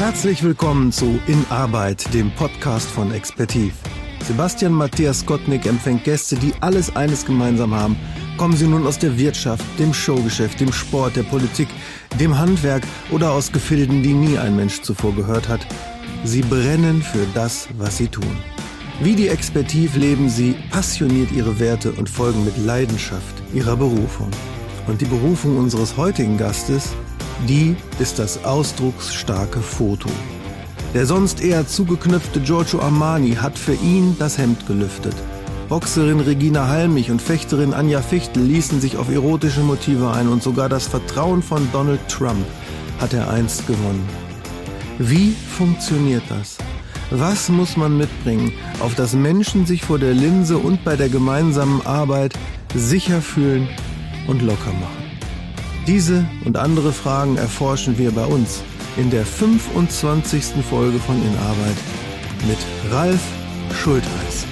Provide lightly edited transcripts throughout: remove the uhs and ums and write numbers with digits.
Herzlich willkommen zu In Arbeit, dem Podcast von Expertiv. Sebastian Matthias Gottnick empfängt Gäste, die alles eines gemeinsam haben. Kommen sie nun aus der Wirtschaft, dem Showgeschäft, dem Sport, der Politik, dem Handwerk oder aus Gefilden, die nie ein Mensch zuvor gehört hat. Sie brennen für das, was sie tun. Wie die Expertiv leben sie passioniert ihre Werte und folgen mit Leidenschaft ihrer Berufung. Und die Berufung unseres heutigen Gastes, die ist das ausdrucksstarke Foto. Der sonst eher zugeknöpfte Giorgio Armani hat für ihn das Hemd gelüftet. Boxerin Regina Halmich und Fechterin Anja Fichtel ließen sich auf erotische Motive ein und sogar das Vertrauen von Donald Trump hat er einst gewonnen. Wie funktioniert das? Was muss man mitbringen, auf das Menschen sich vor der Linse und bei der gemeinsamen Arbeit sicher fühlen und locker machen? Diese und andere Fragen erforschen wir bei uns in der 25. Folge von In Arbeit mit Ralf Schultheis.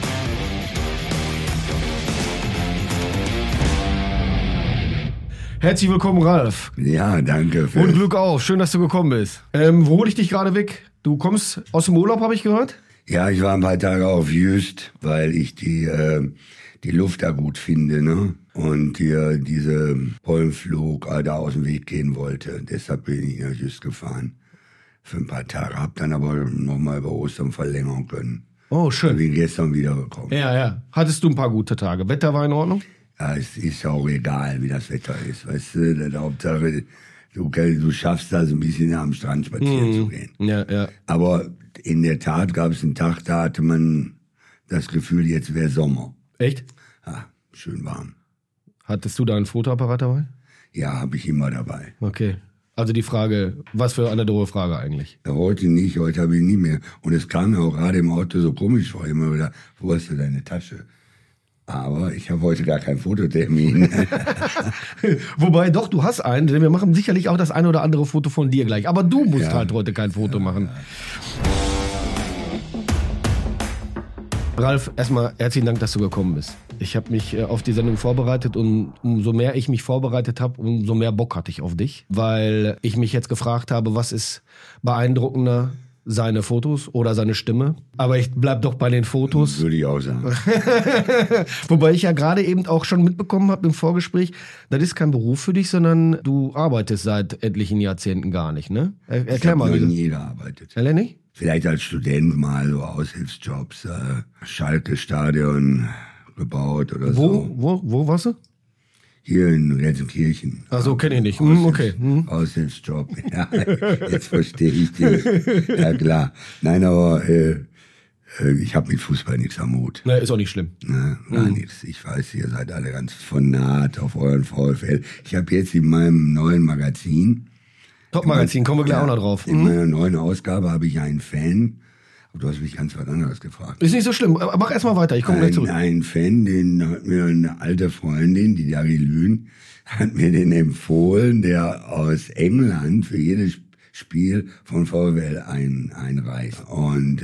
Herzlich willkommen, Ralf. Ja, danke. Und Glück auf, schön, dass du gekommen bist. Wo hol ich dich gerade weg? Du kommst aus dem Urlaub, habe ich gehört? Ja, ich war ein paar Tage auf Jüst, weil ich die Luft da gut finde, ne? Und hier diese Pollenflug da aus dem Weg gehen wollte. Deshalb bin ich nach Jüst gefahren für ein paar Tage. Hab dann aber nochmal über Ostern verlängern können. Oh, schön. Bin gestern wiedergekommen. Ja. Hattest du ein paar gute Tage? Wetter war in Ordnung? Ja, es ist ja auch egal, wie das Wetter ist. Weißt du, der Hauptsache, du schaffst das ein bisschen am Strand spazieren zu gehen. Ja. Aber in der Tat gab es einen Tag, da hatte man das Gefühl, jetzt wäre Sommer. Echt? Ja, schön warm. Hattest du da einen Fotoapparat dabei? Ja, habe ich immer dabei. Okay. Also die Frage, was für eine doofe Frage eigentlich? Ja, heute nicht, heute habe ich nie mehr. Und es kam mir auch gerade im Auto so komisch vor, immer wieder, wo hast du deine Tasche? Aber ich habe heute gar keinen Fototermin. Wobei doch, du hast einen, denn wir machen sicherlich auch das eine oder andere Foto von dir gleich. Aber du musst halt heute kein Foto machen. Ralf, erstmal herzlichen Dank, dass du gekommen bist. Ich habe mich auf die Sendung vorbereitet und umso mehr ich mich vorbereitet habe, umso mehr Bock hatte ich auf dich. Weil ich mich jetzt gefragt habe, was ist beeindruckender, seine Fotos oder seine Stimme? Aber ich bleib doch bei den Fotos. Würde ich auch sagen. Wobei ich ja gerade eben auch schon mitbekommen habe im Vorgespräch, das ist kein Beruf für dich, sondern du arbeitest seit etlichen Jahrzehnten gar nicht, ne? Erklär mal. Ich habe nie gearbeitet. Ehrlich nicht? Vielleicht als Student mal so Aushilfsjobs, Schalke-Stadion gebaut oder so. Wo warst du? Hier in Gelsenkirchen. Ach so, kenne ich nicht. Okay. Aushilfsjob. Ja, jetzt verstehe ich dich. Ja, klar. Nein, aber ich habe mit Fußball nichts am Hut. Ne, ist auch nicht schlimm. Ne, gar nichts. Ich weiß, ihr seid alle ganz von naht auf euren VfL. Ich habe jetzt in meinem neuen Magazin, Top-Magazin, kommen wir gleich auch noch drauf. In meiner neuen Ausgabe habe ich einen Fan. Aber du hast mich ganz was anderes gefragt. Ist nicht so schlimm. Mach erst mal weiter, ich komme gleich zurück. Ein Fan, den hat mir eine alte Freundin, die Dari Lühn, hat mir den empfohlen, der aus England für jedes Spiel von VfL einreist. Und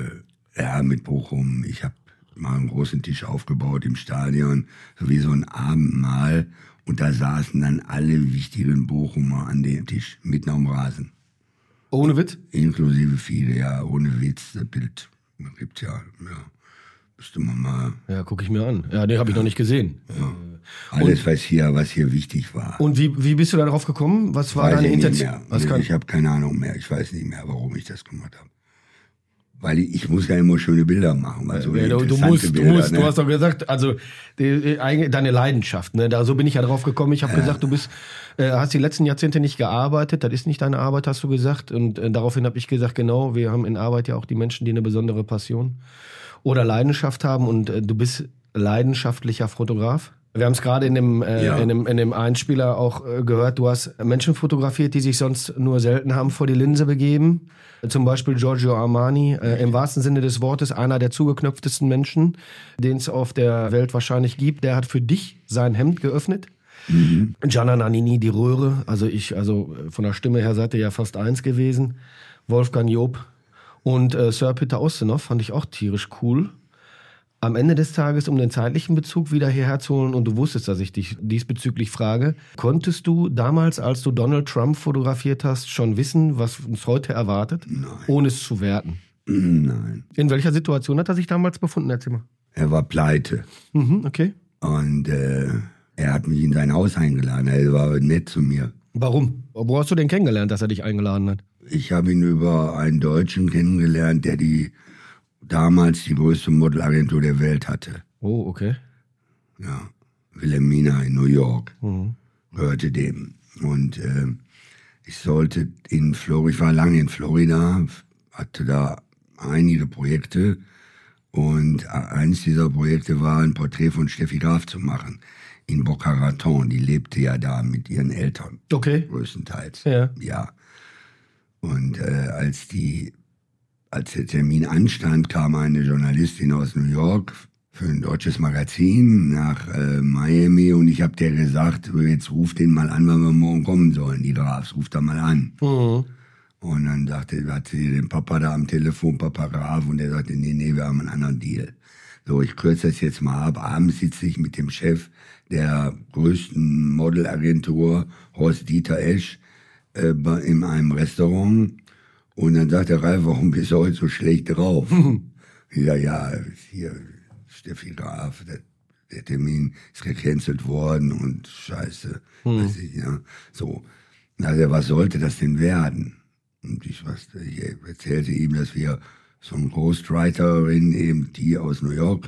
mit Bochum, ich habe mal einen großen Tisch aufgebaut im Stadion, so wie so ein Abendmahl. Und da saßen dann alle wichtigen Bochumer an dem Tisch, mitten am Rasen. Ohne Witz? Inklusive viele, ja, ohne Witz. Das Bild gibt's ja. Müsste man mal. Ja, gucke ich mir an. Ja, den habe ich noch nicht gesehen. Ja. Alles, was hier wichtig war. Und wie bist du da drauf gekommen? Was war deine Intention? Ich habe keine Ahnung mehr. Ich weiß nicht mehr, warum ich das gemacht habe. Weil ich muss ja immer schöne Bilder machen. Also du musst. Du hast doch gesagt, also deine Leidenschaft. Ne? So bin ich ja drauf gekommen. Ich habe gesagt, du hast die letzten Jahrzehnte nicht gearbeitet. Das ist nicht deine Arbeit, hast du gesagt. Und daraufhin habe ich gesagt, genau, wir haben in Arbeit ja auch die Menschen, die eine besondere Passion oder Leidenschaft haben. Und du bist leidenschaftlicher Fotograf. Wir haben es gerade in dem Einspieler auch gehört, du hast Menschen fotografiert, die sich sonst nur selten haben vor die Linse begeben. Zum Beispiel Giorgio Armani, im wahrsten Sinne des Wortes einer der zugeknöpftesten Menschen, den es auf der Welt wahrscheinlich gibt. Der hat für dich sein Hemd geöffnet. Gianna Nannini, die Röhre, also von der Stimme her seid ihr ja fast eins gewesen. Wolfgang Job und Sir Peter Ustinov fand ich auch tierisch cool. Am Ende des Tages, um den zeitlichen Bezug wieder hierher zu holen, und du wusstest, dass ich dich diesbezüglich frage, konntest du damals, als du Donald Trump fotografiert hast, schon wissen, was uns heute erwartet? Nein. Ohne es zu werten? Nein. In welcher Situation hat er sich damals befunden, Erzähl mal? Er war pleite. Okay. Und er hat mich in sein Haus eingeladen. Er war nett zu mir. Warum? Wo hast du denn kennengelernt, dass er dich eingeladen hat? Ich habe ihn über einen Deutschen kennengelernt, der damals die größte Modelagentur der Welt hatte. Oh, okay. Ja, Wilhelmina in New York. Gehörte dem. Und ich war lange in Florida, hatte da einige Projekte. Und eins dieser Projekte war, ein Porträt von Steffi Graf zu machen. In Boca Raton. Die lebte ja da mit ihren Eltern. Okay. Größtenteils. Ja. Und als der Termin anstand, kam eine Journalistin aus New York für ein deutsches Magazin nach Miami. Und ich habe der gesagt, jetzt ruf den mal an, wann wir morgen kommen sollen. Die Grafs, ruf da mal an. Und dann hat sie den Papa da am Telefon, Papa Graf, und der sagte, nee, wir haben einen anderen Deal. So, ich kürze das jetzt mal ab. Abends sitze ich mit dem Chef der größten Modelagentur, Horst Dieter Esch, in einem Restaurant. Und dann sagt der Ralf, warum bist du heute so schlecht drauf? Ich sage, ja, hier, Steffi Graf, der Termin ist gecancelt worden und scheiße. Weiß ich, ja. So. Also, was sollte das denn werden? Und ich erzählte ihm, dass wir so eine Ghostwriterin, eben die aus New York,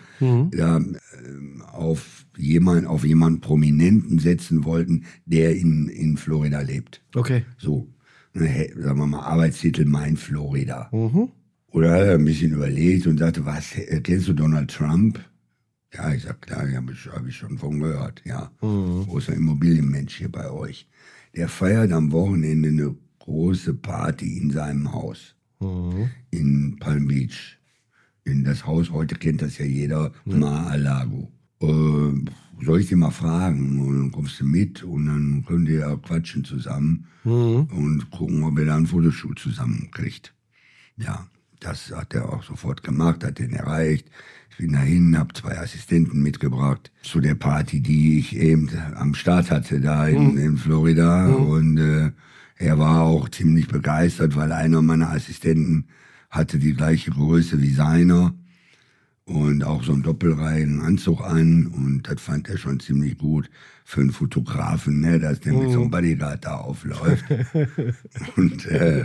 auf jemanden Prominenten setzen wollten, der in Florida lebt. Okay. So, sagen wir mal, Arbeitstitel Mein Florida. Oder hat er ein bisschen überlegt und sagte, was, kennst du Donald Trump? Ja, ich sag, klar, hab ich schon von gehört, ja. Großer Immobilienmensch hier bei euch. Der feiert am Wochenende eine große Party in seinem Haus. In Palm Beach. In das Haus, heute kennt das ja jeder, Mar-a-Lago. Soll ich dir mal fragen? Und dann kommst du mit und dann könnt ihr ja quatschen zusammen und gucken, ob ihr da ein Fotoshoot zusammenkriegt. Ja, das hat er auch sofort gemacht, hat den erreicht. Ich bin dahin, habe 2 Assistenten mitgebracht zu der Party, die ich eben am Start hatte, da in Florida. Und er war auch ziemlich begeistert, weil einer meiner Assistenten hatte die gleiche Größe wie seiner und auch so einen doppelreihigen Anzug an. Und das fand er schon ziemlich gut für einen Fotografen, ne, dass der mit so einem Bodyguard da aufläuft. Und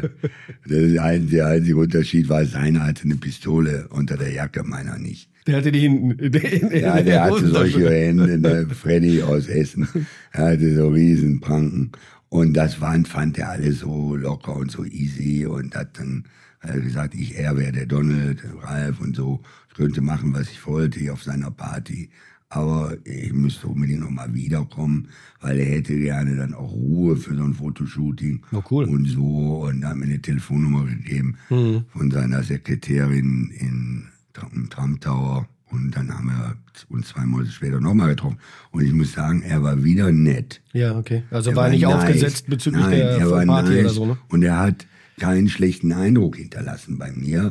der einzige Unterschied war, seiner hatte eine Pistole unter der Jacke, meiner nicht. Der hatte die hinten. Ja, der hatte solche Hände, ne, Freddy aus Essen. Er hatte so riesen Pranken. Und das fand er alles so locker und so easy. Und hat dann gesagt, er wäre der Donald, Ralf und so. Ich könnte machen, was ich wollte hier auf seiner Party. Aber ich müsste unbedingt nochmal wiederkommen, weil er hätte gerne dann auch Ruhe für so ein Fotoshooting. Oh, cool. Und so. Und da hat mir eine Telefonnummer gegeben von seiner Sekretärin im Trump Tower. Und dann haben wir uns 2 Monate später nochmal getroffen. Und ich muss sagen, er war wieder nett. Ja, okay. Also war nicht aufgesetzt bezüglich der Party oder so, ne? Und er hat keinen schlechten Eindruck hinterlassen bei mir.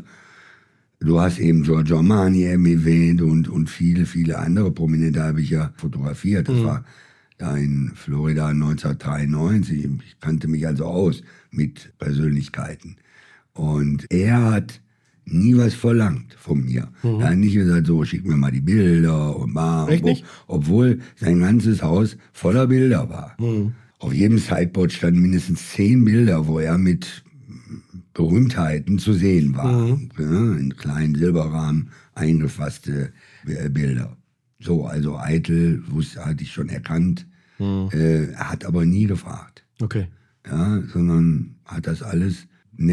Du hast eben Giorgio Armani erwähnt und viele, viele andere Prominente habe ich ja fotografiert. Das war da in Florida 1993. Ich kannte mich also aus mit Persönlichkeiten. Und er hat nie was verlangt von mir. Er hat nicht gesagt, so, schick mir mal die Bilder und obwohl sein ganzes Haus voller Bilder war. Auf jedem Sideboard standen mindestens 10 Bilder, wo er mit Berühmtheiten zu sehen war. Ja, in kleinen Silberrahmen eingefasste Bilder. So, also eitel, hatte ich schon erkannt. Er hat aber nie gefragt. Okay. Ja, sondern hat das alles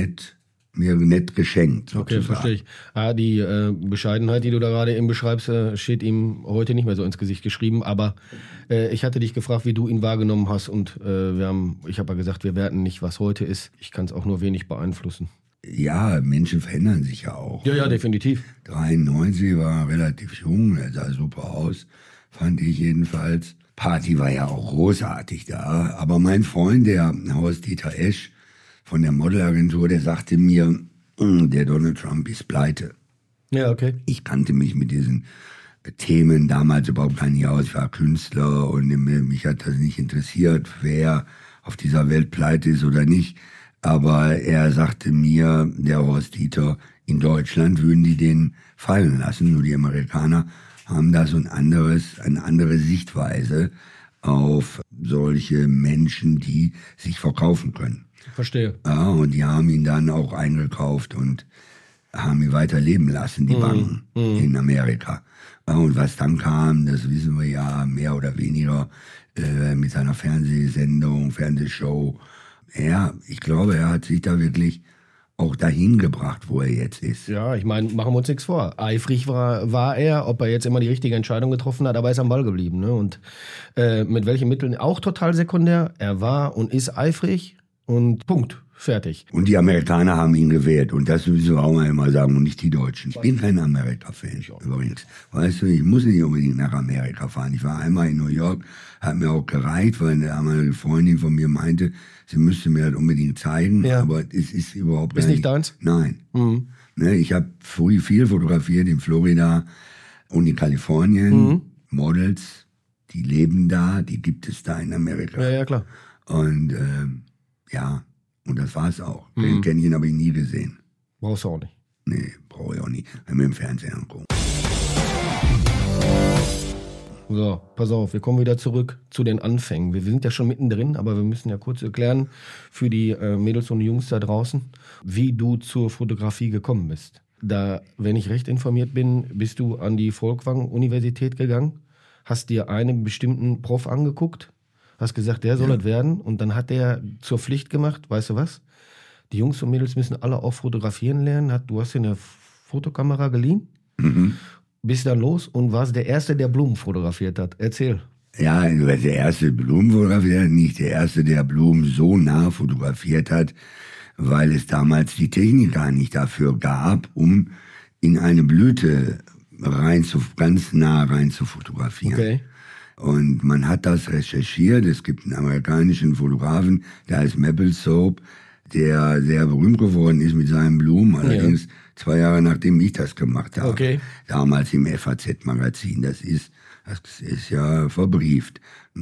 mir nett geschenkt. Sozusagen. Okay, verstehe ich. Die Bescheidenheit, die du da gerade eben beschreibst, steht ihm heute nicht mehr so ins Gesicht geschrieben. Aber ich hatte dich gefragt, wie du ihn wahrgenommen hast. Und ich habe ja gesagt, wir werten nicht, was heute ist. Ich kann es auch nur wenig beeinflussen. Ja, Menschen verändern sich ja auch. Ja, definitiv. 93 war relativ jung, er sah super aus, fand ich jedenfalls. Party war ja auch großartig da. Aber mein Freund, der Horst Dieter Esch, von der Modelagentur, der sagte mir, der Donald Trump ist pleite. Ja, okay. Ich kannte mich mit diesen Themen damals überhaupt gar nicht aus. Ich war Künstler und mich hat das nicht interessiert, wer auf dieser Welt pleite ist oder nicht. Aber er sagte mir, der Horst Dieter, in Deutschland würden die den fallen lassen. Nur die Amerikaner haben da so eine andere Sichtweise auf solche Menschen, die sich verkaufen können. Verstehe. Ja, und die haben ihn dann auch eingekauft und haben ihn weiter leben lassen, die Banken in Amerika. Ja, und was dann kam, das wissen wir ja mehr oder weniger mit seiner Fernsehshow. Ja, ich glaube, er hat sich da wirklich auch dahin gebracht, wo er jetzt ist. Ja, ich meine, machen wir uns nichts vor. Eifrig war er, ob er jetzt immer die richtige Entscheidung getroffen hat, aber er ist am Ball geblieben. Ne? Und mit welchen Mitteln auch total sekundär. Er war und ist eifrig und Punkt. Fertig. Und die Amerikaner haben ihn gewählt. Und das müssen wir auch mal immer sagen und nicht die Deutschen. Ich bin kein Amerika-Fan übrigens. Weißt du, ich muss nicht unbedingt nach Amerika fahren. Ich war einmal in New York, hat mir auch gereicht, weil eine Freundin von mir meinte, sie müsste mir das unbedingt zeigen. Ja. Aber es ist überhaupt ist nicht deins? Nein. Ne, ich habe früh viel fotografiert in Florida und in Kalifornien. Models, die leben da, die gibt es da in Amerika. Ja, klar. Und ja, und das war's auch. Den kenne ich ihn, aber nie gesehen. Brauchst du auch nicht? Nee, brauche ich auch nicht. Wenn wir im Fernsehen angucken. So, pass auf, wir kommen wieder zurück zu den Anfängen. Wir sind ja schon mittendrin, aber wir müssen ja kurz erklären für die Mädels und Jungs da draußen, wie du zur Fotografie gekommen bist. Da, wenn ich recht informiert bin, bist du an die Folkwang-Universität gegangen, hast dir einen bestimmten Prof angeguckt, hast gesagt, der soll es werden, und dann hat der zur Pflicht gemacht, weißt du was? Die Jungs und Mädels müssen alle auch fotografieren lernen. Du hast dir eine Fotokamera geliehen, bist dann los und warst der Erste, der Blumen fotografiert hat. Erzähl. Ja, du warst der erste Blumen fotografiert, nicht der Erste, der Blumen so nah fotografiert hat, weil es damals die Technik gar nicht dafür gab, um in eine Blüte ganz nah rein zu fotografieren. Okay. Und man hat das recherchiert. Es gibt einen amerikanischen Fotografen, der heißt Mapplethorpe, der sehr berühmt geworden ist mit seinen Blumen. Allerdings 2 Jahre nachdem ich das gemacht habe. Okay. Damals im FAZ-Magazin. Das ist ja verbrieft.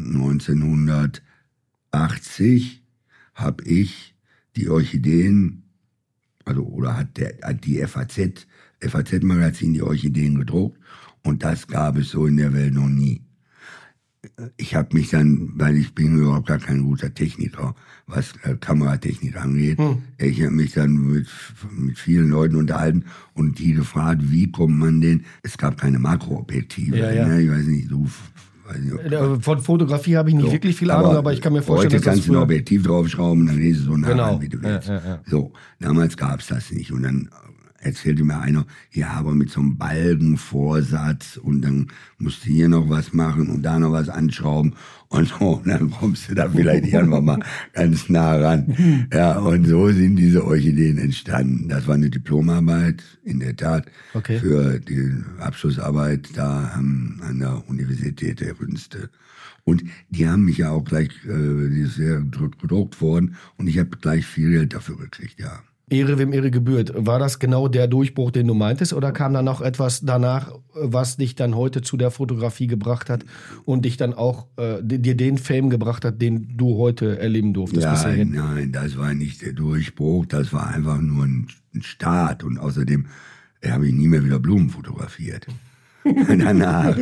1980 habe ich die Orchideen, hat die FAZ-Magazin die Orchideen gedruckt. Und das gab es so in der Welt noch nie. Ich habe mich dann, weil ich bin überhaupt gar kein guter Techniker, was Kameratechnik angeht, ich habe mich dann mit vielen Leuten unterhalten und die gefragt, wie kommt man denn, es gab keine Makroobjektive, ne? Ich weiß nicht, von Fotografie habe ich nicht wirklich viel Ahnung, aber ich kann mir vorstellen, heute kannst du ein Objektiv draufschrauben, dann gehst du so nah ran, wie du willst. So, damals gab's das nicht. Und dann erzählte mir einer, ja, aber mit so einem Balkenvorsatz und dann musst du hier noch was machen und da noch was anschrauben und so, und dann kommst du da vielleicht irgendwann mal ganz nah ran. Ja, und so sind diese Orchideen entstanden. Das war eine Diplomarbeit, in der Tat, für die Abschlussarbeit da an der Universität der Künste. Und die haben mich ja auch gleich, die ist sehr gedruckt worden und ich habe gleich viel Geld dafür gekriegt, ja. Ehre, wem Ehre gebührt. War das genau der Durchbruch, den du meintest, oder kam da noch etwas danach, was dich dann heute zu der Fotografie gebracht hat und dich dann auch dir den Fame gebracht hat, den du heute erleben durftest? Nein, das war nicht der Durchbruch, das war einfach nur ein Start, und außerdem habe ich nie mehr wieder Blumen fotografiert. Danach.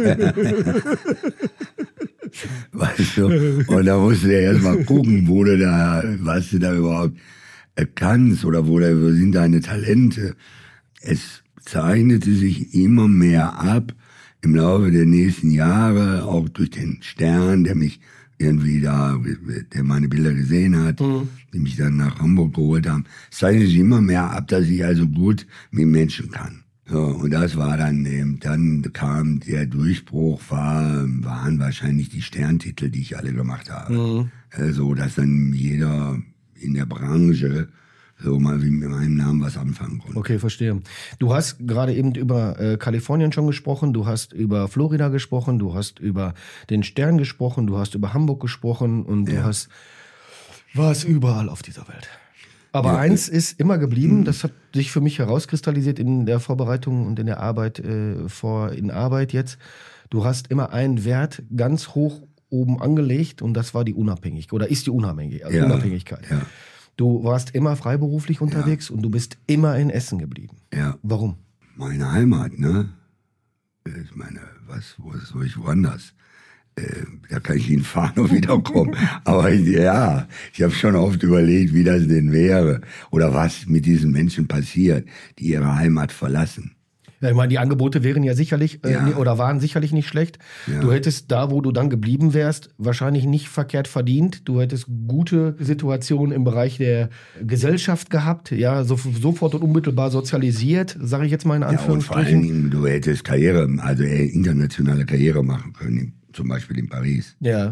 Weißt du? Und da musst du ja erst mal gucken, was du da überhaupt kannst oder wo sind deine Talente. Es zeichnete sich immer mehr ab im Laufe der nächsten Jahre, auch durch den Stern, der mich irgendwie der meine Bilder gesehen hat, die mich dann nach Hamburg geholt haben. Es zeichnete sich immer mehr ab, dass ich also gut mit Menschen kann. So, und das war dann kam der Durchbruch, waren wahrscheinlich die Sterntitel, die ich alle gemacht habe. So, dass dann jeder in der Branche so mal wie mit meinem Namen was anfangen konnte. Okay, verstehe. Du hast gerade eben über Kalifornien schon gesprochen, du hast über Florida gesprochen, du hast über den Stern gesprochen, du hast über Hamburg gesprochen und du warst überall auf dieser Welt. Aber eins ist immer geblieben, das hat sich für mich herauskristallisiert in der Vorbereitung und in der Arbeit, in Arbeit jetzt. Du hast immer einen Wert ganz hoch oben angelegt und das war die Unabhängigkeit oder ist die Unabhängigkeit. Ja. Du warst immer freiberuflich unterwegs und du bist immer in Essen geblieben. Ja. Warum? Meine Heimat, ne? Ich meine, wo soll ich woanders? Da kann ich hinfahren und wiederkommen. Aber ja, ich habe schon oft überlegt, wie das denn wäre oder was mit diesen Menschen passiert, die ihre Heimat verlassen. Ja, ich meine, die Angebote wären ja sicherlich oder waren sicherlich nicht schlecht. Ja. Du hättest da, wo du dann geblieben wärst, wahrscheinlich nicht verkehrt verdient. Du hättest gute Situationen im Bereich der Gesellschaft gehabt, ja, sofort und unmittelbar sozialisiert, sage ich jetzt mal in Anführungsstrichen. Ja, und vor allen Dingen, du hättest internationale Karriere machen können. Zum Beispiel in Paris. Ja.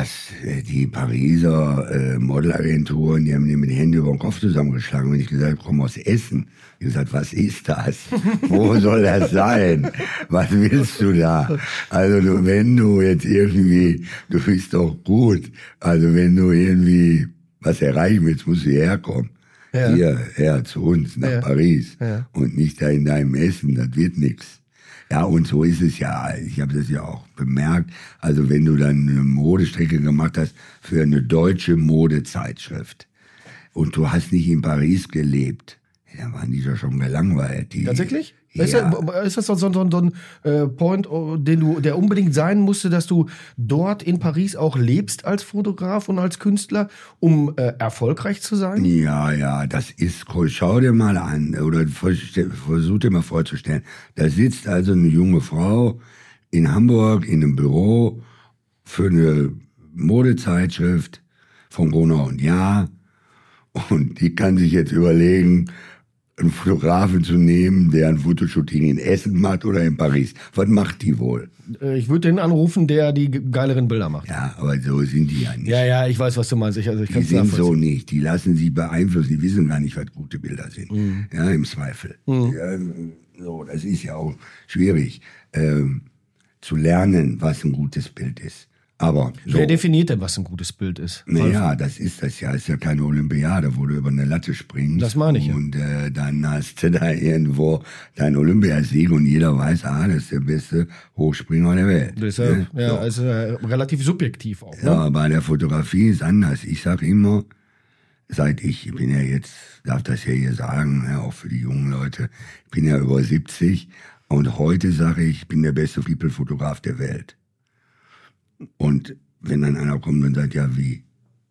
Die Pariser Modelagenturen, die haben mir die Hände über den Kopf zusammengeschlagen. Wenn ich gesagt habe, ich komme aus Essen. Ich gesagt, was ist das? Wo soll das sein? Was willst du da? Also wenn du jetzt irgendwie, du bist doch gut. Also wenn du irgendwie was erreichen willst, musst du hierher kommen. Ja. Hierher zu uns, nach Paris. Ja. Und nicht da in deinem Essen, das wird nichts. Ja, und so ist es ja. Ich habe das ja auch bemerkt. Also wenn du dann eine Modestrecke gemacht hast für eine deutsche Modezeitschrift und du hast nicht in Paris gelebt, dann waren die doch schon gelangweilt. Tatsächlich? Ja. Ist das so ein Point, der unbedingt sein musste, dass du dort in Paris auch lebst als Fotograf und als Künstler, um erfolgreich zu sein? Ja, das ist, schau dir mal an oder versuch dir mal vorzustellen. Da sitzt also eine junge Frau in Hamburg in einem Büro für eine Modezeitschrift von Gruner und Jahr und die kann sich jetzt überlegen, einen Fotografen zu nehmen, der ein Fotoshooting in Essen macht oder in Paris. Was macht die wohl? Ich würde den anrufen, der die geileren Bilder macht. Ja, aber so sind die ja nicht. Ja, ich weiß, was du meinst. Ich die sind so nicht. Die lassen sich beeinflussen. Die wissen gar nicht, was gute Bilder sind. Ja, im Zweifel. Ja, so, das ist ja auch schwierig, zu lernen, was ein gutes Bild ist. Aber so. Wer definiert denn, was ein gutes Bild ist? Naja, das ist ja keine Olympiade, wo du über eine Latte springst. Das meine ich ja. Und dann hast du da irgendwo deinen Olympiasieg und jeder weiß, das ist der beste Hochspringer der Welt. Das ist also relativ subjektiv auch. Ne? Ja, bei der Fotografie ist anders. Ich sag immer, ich bin ja jetzt, darf das ja hier sagen, ja, auch für die jungen Leute, ich bin ja über 70 und heute sage ich bin der beste People-Fotograf der Welt. Und wenn dann einer kommt und sagt, ja, wie?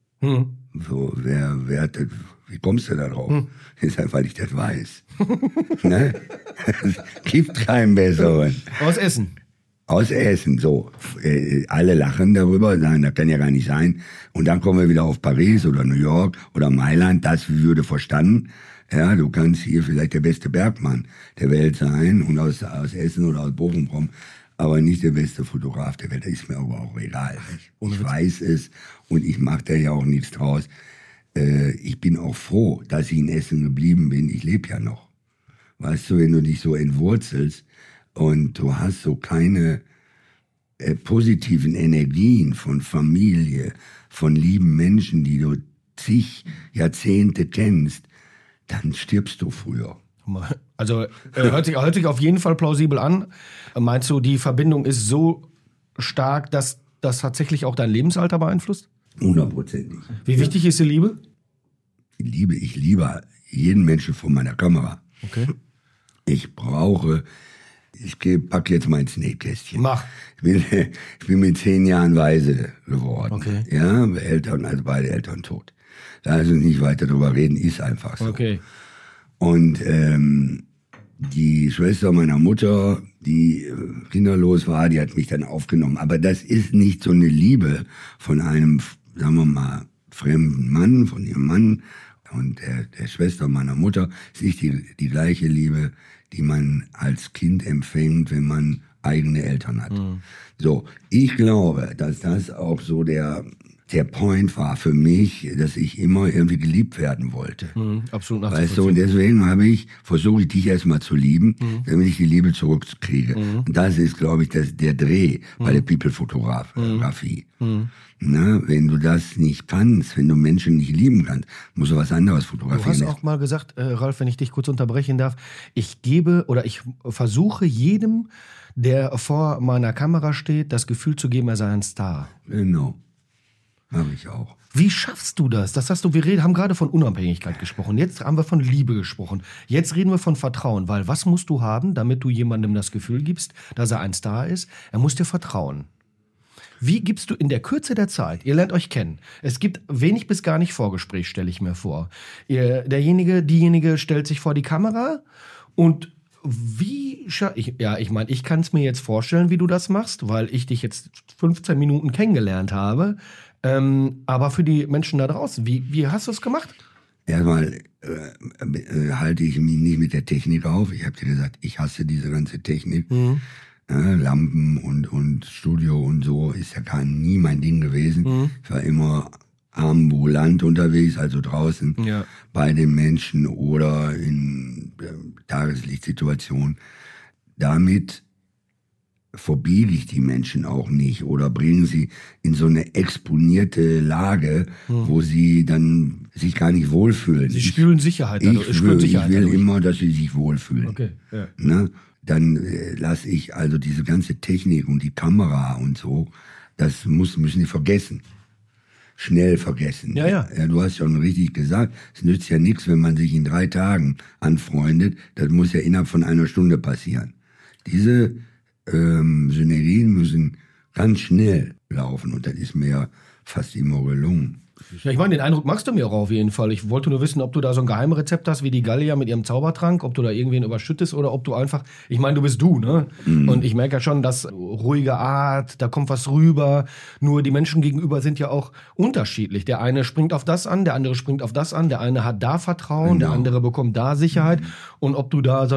So, wer hat das, wie kommst du da drauf? Ich sage, weil ich das weiß. Ne? Es gibt keinen besseren. Aus Essen. Aus Essen, so. Alle lachen darüber, sagen, das kann ja gar nicht sein. Und dann kommen wir wieder auf Paris oder New York oder Mailand, das würde verstanden. Ja, du kannst hier vielleicht der beste Bergmann der Welt sein und aus Essen oder aus Bochum kommen. Aber nicht der beste Fotograf der Welt, das ist mir aber auch egal. Ich weiß es und ich mache da ja auch nichts draus. Ich bin auch froh, dass ich in Essen geblieben bin. Ich lebe ja noch. Weißt du, wenn du dich so entwurzelst und du hast so keine positiven Energien von Familie, von lieben Menschen, die du zig Jahrzehnte kennst, dann stirbst du früher. Also hört sich auf jeden Fall plausibel an. Meinst du, die Verbindung ist so stark, dass das tatsächlich auch dein Lebensalter beeinflusst? 100%. Wie wichtig ist die Liebe? Ich liebe jeden Menschen vor meiner Kamera. Okay. Ich packe jetzt mal ins Nähkästchen. Mach. Ich bin mit 10 Jahren weise geworden. Okay. Ja, also beide Eltern tot. Da also nicht weiter drüber reden, ist einfach so. Okay. Und die Schwester meiner Mutter, die kinderlos war, die hat mich dann aufgenommen. Aber das ist nicht so eine Liebe von einem, sagen wir mal, fremden Mann, von ihrem Mann und der Schwester meiner Mutter. Es ist nicht die gleiche Liebe, die man als Kind empfängt, wenn man eigene Eltern hat. So, ich glaube, dass das auch so der der Point war für mich, dass ich immer irgendwie geliebt werden wollte. Absolut nachvollziehbar. Weißt du, und deswegen versuche ich dich erstmal zu lieben, damit ich die Liebe zurückkriege. Und das ist, glaube ich, der Dreh bei der People-Fotografie. Ne? Wenn du das nicht kannst, wenn du Menschen nicht lieben kannst, musst du was anderes fotografieren. Du hast auch mal gesagt, Ralf, wenn ich dich kurz unterbrechen darf, ich versuche jedem, der vor meiner Kamera steht, das Gefühl zu geben, er sei ein Star. Genau. Habe ich auch. Wie schaffst du das? Wir haben gerade von Unabhängigkeit gesprochen. Jetzt haben wir von Liebe gesprochen. Jetzt reden wir von Vertrauen. Weil was musst du haben, damit du jemandem das Gefühl gibst, dass er ein Star ist? Er muss dir vertrauen. Wie gibst du in der Kürze der Zeit, ihr lernt euch kennen, es gibt wenig bis gar nicht Vorgespräch, stelle ich mir vor. Diejenige stellt sich vor die Kamera und ich kann es mir jetzt vorstellen, wie du das machst, weil ich dich jetzt 15 Minuten kennengelernt habe. Aber für die Menschen da draußen, wie hast du es gemacht? Erstmal halte ich mich nicht mit der Technik auf. Ich habe dir gesagt, ich hasse diese ganze Technik. Lampen und Studio und so ist ja nie mein Ding gewesen. Ich war immer ambulant unterwegs, also draußen bei den Menschen oder in Tageslichtsituationen. Damit verbiege ich die Menschen auch nicht oder bringe sie in so eine exponierte Lage, wo sie dann sich gar nicht wohlfühlen. Sie spüren Sicherheit. Ich will immer, dass sie sich wohlfühlen. Okay, ja. Ne? Dann lasse ich also diese ganze Technik und die Kamera und so, das müssen die vergessen. Schnell vergessen. Ja. Du hast schon richtig gesagt, es nützt ja nichts, wenn man sich in 3 Tagen anfreundet. Das muss ja innerhalb von 1 Stunde passieren. Diese Synergien müssen ganz schnell laufen und das ist mir ja fast immer gelungen. Ja, ich meine, den Eindruck machst du mir auch auf jeden Fall. Ich wollte nur wissen, ob du da so ein Geheimrezept hast, wie die Gallia mit ihrem Zaubertrank, ob du da irgendwen überschüttest oder ob du einfach, ich meine, du bist du, ne? Und ich merke ja schon, dass ruhige Art, da kommt was rüber. Nur die Menschen gegenüber sind ja auch unterschiedlich. Der eine springt auf das an, der andere springt auf das an, der eine hat da Vertrauen, der andere bekommt da Sicherheit. Und ob du da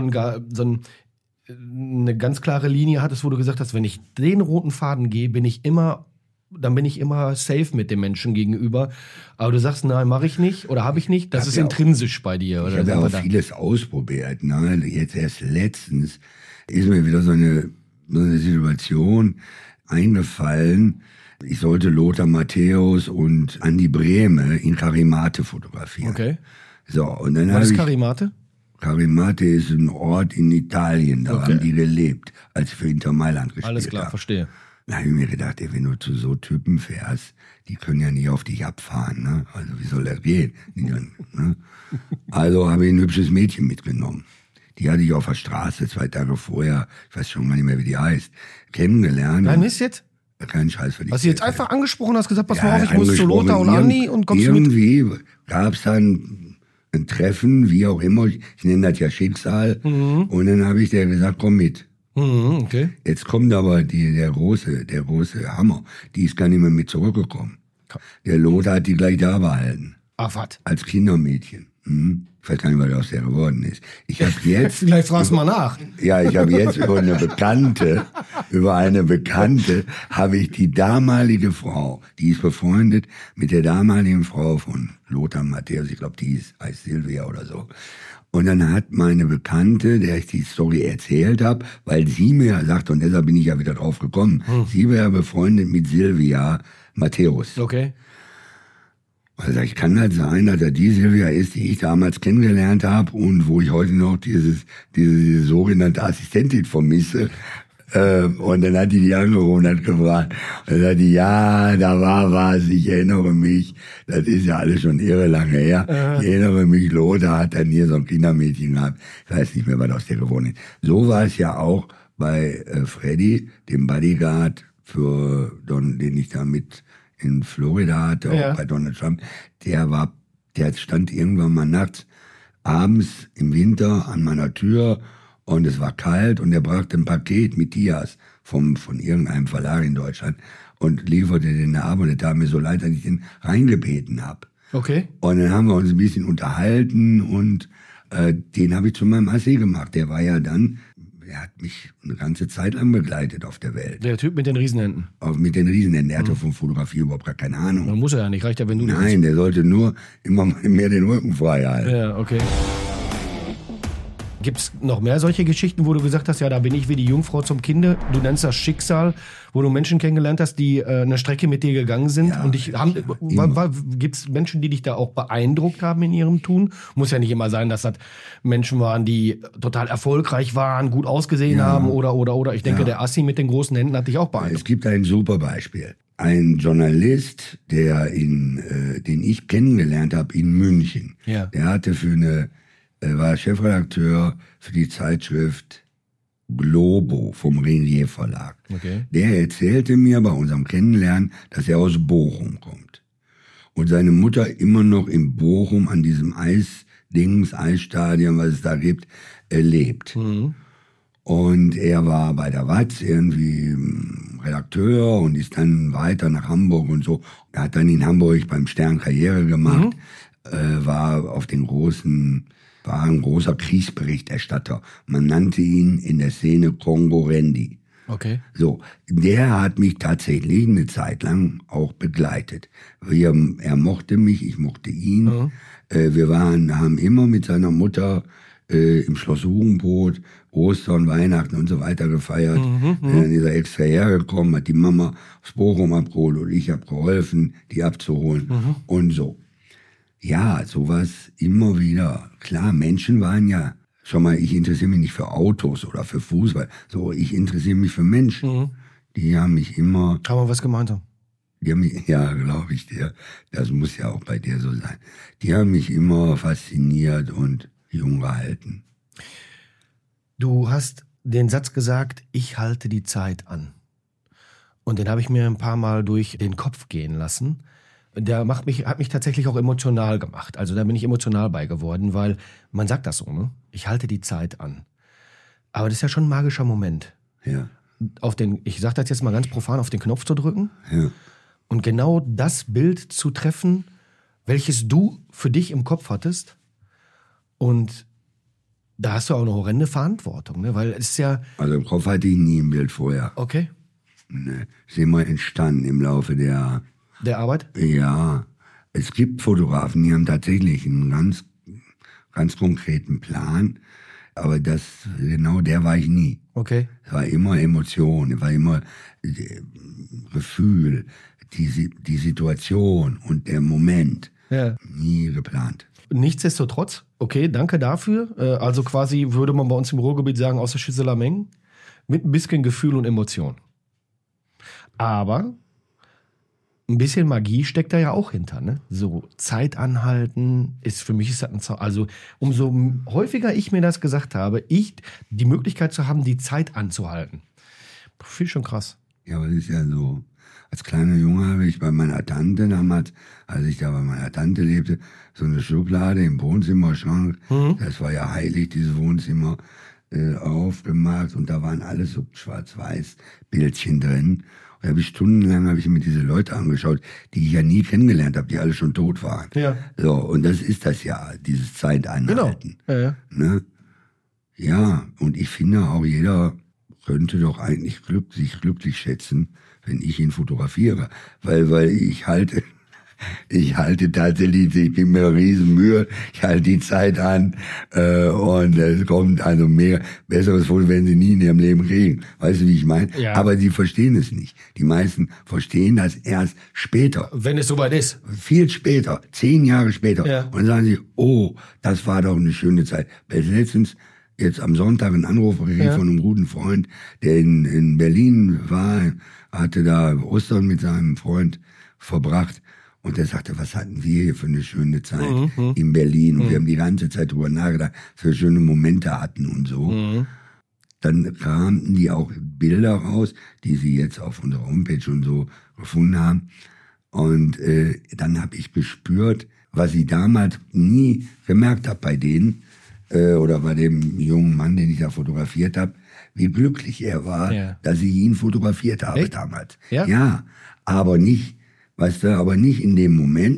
eine ganz klare Linie hattest, wo du gesagt hast, wenn ich den roten Faden gehe, bin ich immer safe mit dem Menschen gegenüber. Aber du sagst, nein, mache ich nicht oder habe ich nicht. Das ist intrinsisch bei dir. Oder? Ich habe ja auch vieles ausprobiert. Ne? Jetzt erst letztens ist mir wieder so eine Situation eingefallen. Ich sollte Lothar Matthäus und Andi Brehme in Carimate fotografieren. Okay. So, und dann was ist Carimate? Carimate ist ein Ort in Italien, da haben die gelebt, als ich für Inter Mailand gespielt habe. Alles klar, verstehe. Da habe ich mir gedacht, wenn du zu so Typen fährst, die können ja nicht auf dich abfahren, ne? Also wie soll das gehen? Ne? Also habe ich ein hübsches Mädchen mitgenommen. Die hatte ich auf der Straße 2 Tage vorher, ich weiß schon gar nicht mehr, wie die heißt, kennengelernt. Nein, Mist jetzt? Kein Scheiß für dich. Hast du jetzt einfach angesprochen, hast gesagt, pass mal auf, ich muss zu Lothar und Andi und kommst du mit? Irgendwie gab es dann ein Treffen, wie auch immer, ich nenne das ja Schicksal, und dann habe ich der gesagt, komm mit. Okay. Jetzt kommt aber der große Hammer, die ist gar nicht mehr mit zurückgekommen. Der Lothar hat die gleich da behalten. Ach, was? Als Kindermädchen. Ich weiß gar nicht, was aus der geworden ist. Ich habe jetzt... Vielleicht fragst du mal nach. Ja, ich habe jetzt über eine Bekannte, habe ich die damalige Frau, die ist befreundet mit der damaligen Frau von Lothar Matthäus, ich glaube, die heißt Silvia oder so. Und dann hat meine Bekannte, der ich die Story erzählt habe, weil sie mir sagte, und deshalb bin ich ja wieder drauf gekommen, sie wäre befreundet mit Silvia Matthäus. Okay. Also ich kann halt sein, dass er die Silvia ist, die ich damals kennengelernt habe und wo ich heute noch diese sogenannte Assistentin vermisse. Und dann hat die angerufen und hat gefragt. Und dann hat die, ja, da war was, ich erinnere mich. Das ist ja alles schon irre lange her. Ich erinnere mich, Lothar hat dann hier so ein Kindermädchen gehabt. Ich weiß nicht mehr, was aus der geworden ist. So war es ja auch bei Freddy, dem Bodyguard, den ich da mit in Florida hatte, auch bei Donald Trump. Der stand irgendwann mal nachts, abends im Winter an meiner Tür und es war kalt und er brachte ein Paket mit Dias von irgendeinem Verlag in Deutschland und lieferte den ab und es tat mir so leid, dass ich den reingebeten habe. Okay. Und dann haben wir uns ein bisschen unterhalten und den habe ich zu meinem Assi gemacht. Der war ja dann er hat mich eine ganze Zeit lang begleitet auf der Welt. Der Typ mit den Riesenhänden. Mit den Riesenhänden. Der hatte von Fotografie überhaupt gar keine Ahnung. Man muss er ja nicht, reicht ja, wenn du nicht. Nein, der sollte nur immer mehr den Rücken frei halten. Ja, okay. Gibt es noch mehr solche Geschichten, wo du gesagt hast, ja, da bin ich wie die Jungfrau zum Kinde? Du nennst das Schicksal, wo du Menschen kennengelernt hast, die eine Strecke mit dir gegangen sind. Ja, und gibt es Menschen, die dich da auch beeindruckt haben in ihrem Tun? Muss ja nicht immer sein, dass das Menschen waren, die total erfolgreich waren, gut ausgesehen haben oder. Ich denke, der Assi mit den großen Händen hat dich auch beeindruckt. Es gibt ein super Beispiel. Ein Journalist, den ich kennengelernt habe in München, der hatte war Chefredakteur für die Zeitschrift Globo vom Renier Verlag. Okay. Der erzählte mir bei unserem Kennenlernen, dass er aus Bochum kommt. Und seine Mutter immer noch in Bochum an diesem Eisstadion, was es da gibt, lebt. Mhm. Und er war bei der Watz irgendwie Redakteur und ist dann weiter nach Hamburg und so. Er hat dann in Hamburg beim Stern Karriere gemacht, war ein großer Kriegsberichterstatter. Man nannte ihn in der Szene Kongo Randy. Okay. So, der hat mich tatsächlich eine Zeit lang auch begleitet. Er mochte mich, ich mochte ihn. Mhm. Wir haben immer mit seiner Mutter im Schloss Hugenbrot Ostern, Weihnachten und so weiter gefeiert. Dann ist er extra hergekommen, hat die Mama aus Bochum abgeholt und ich habe geholfen, die abzuholen und so. Ja, sowas immer wieder. Klar, Menschen waren ja, schau mal, ich interessiere mich nicht für Autos oder für Fußball. So, ich interessiere mich für Menschen. Die haben mich immer... Haben wir was gemeinsam? Ja, glaube ich dir. Das muss ja auch bei dir so sein. Die haben mich immer fasziniert und jung gehalten. Du hast den Satz gesagt, ich halte die Zeit an. Und den habe ich mir ein paar Mal durch den Kopf gehen lassen. Der hat mich tatsächlich auch emotional gemacht. Also da bin ich emotional bei geworden, weil man sagt das so, ne? Ich halte die Zeit an. Aber das ist ja schon ein magischer Moment. Ja. Ich sage das jetzt mal ganz profan, auf den Knopf zu drücken. Ja. Und genau das Bild zu treffen, welches du für dich im Kopf hattest. Und da hast du auch eine horrende Verantwortung, ne? Weil es ist ja... Also im Kopf hatte ich nie ein Bild vorher. Okay. Ne, ist immer entstanden im Laufe der Arbeit? Ja, es gibt Fotografen, die haben tatsächlich einen ganz, ganz konkreten Plan, aber genau der war ich nie. Okay. Es war immer Emotion, es war immer Gefühl, die Situation und der Moment. Ja. Nie geplant. Nichtsdestotrotz, okay, danke dafür. Also quasi würde man bei uns im Ruhrgebiet sagen, aus der Schüsselameng, mit ein bisschen Gefühl und Emotion. Aber ein bisschen Magie steckt da ja auch hinter, ne? So Zeit anhalten für mich ist das also umso häufiger ich mir das gesagt habe, die Möglichkeit zu haben, die Zeit anzuhalten. Finde ich schon krass. Ja, aber es ist ja so. Als kleiner Junge habe ich bei meiner Tante damals, als ich da bei meiner Tante lebte, so eine Schublade im Wohnzimmerschrank. Das war ja heilig, dieses Wohnzimmer, aufgemacht und da waren alles so schwarz-weiß Bildchen drin. Da habe ich stundenlang mir diese Leute angeschaut, die ich ja nie kennengelernt habe, die alle schon tot waren. Ja. So, und das ist das ja, dieses Zeitanhalten. Genau. Ja. Ne? Ja, und ich finde auch, jeder könnte doch eigentlich sich glücklich schätzen, wenn ich ihn fotografiere. Weil ich halte tatsächlich, ich gebe mir riesen Mühe, ich halte die Zeit an und es kommt also mega besseres Foto, werden sie nie in ihrem Leben kriegen. Weißt du, wie ich meine? Ja. Aber sie verstehen es nicht. Die meisten verstehen das erst später. Wenn es soweit ist. Viel später, 10 Jahre später. Ja. Und dann sagen sie, oh, das war doch eine schöne Zeit. Letztens jetzt am Sonntag einen Anruf gekriegt von einem guten Freund, der in Berlin war, hatte da Ostern mit seinem Freund verbracht. Und er sagte, was hatten wir hier für eine schöne Zeit in Berlin. Und wir haben die ganze Zeit drüber nachgedacht, dass wir schöne Momente hatten und so. Dann kamen die auch Bilder raus, die sie jetzt auf unserer Homepage und so gefunden haben. Und dann habe ich gespürt, was ich damals nie gemerkt habe bei denen, oder bei dem jungen Mann, den ich da fotografiert habe, wie glücklich er war, dass ich ihn fotografiert habe damals. Ja? Ja, aber nicht, weißt du, aber nicht in dem Moment,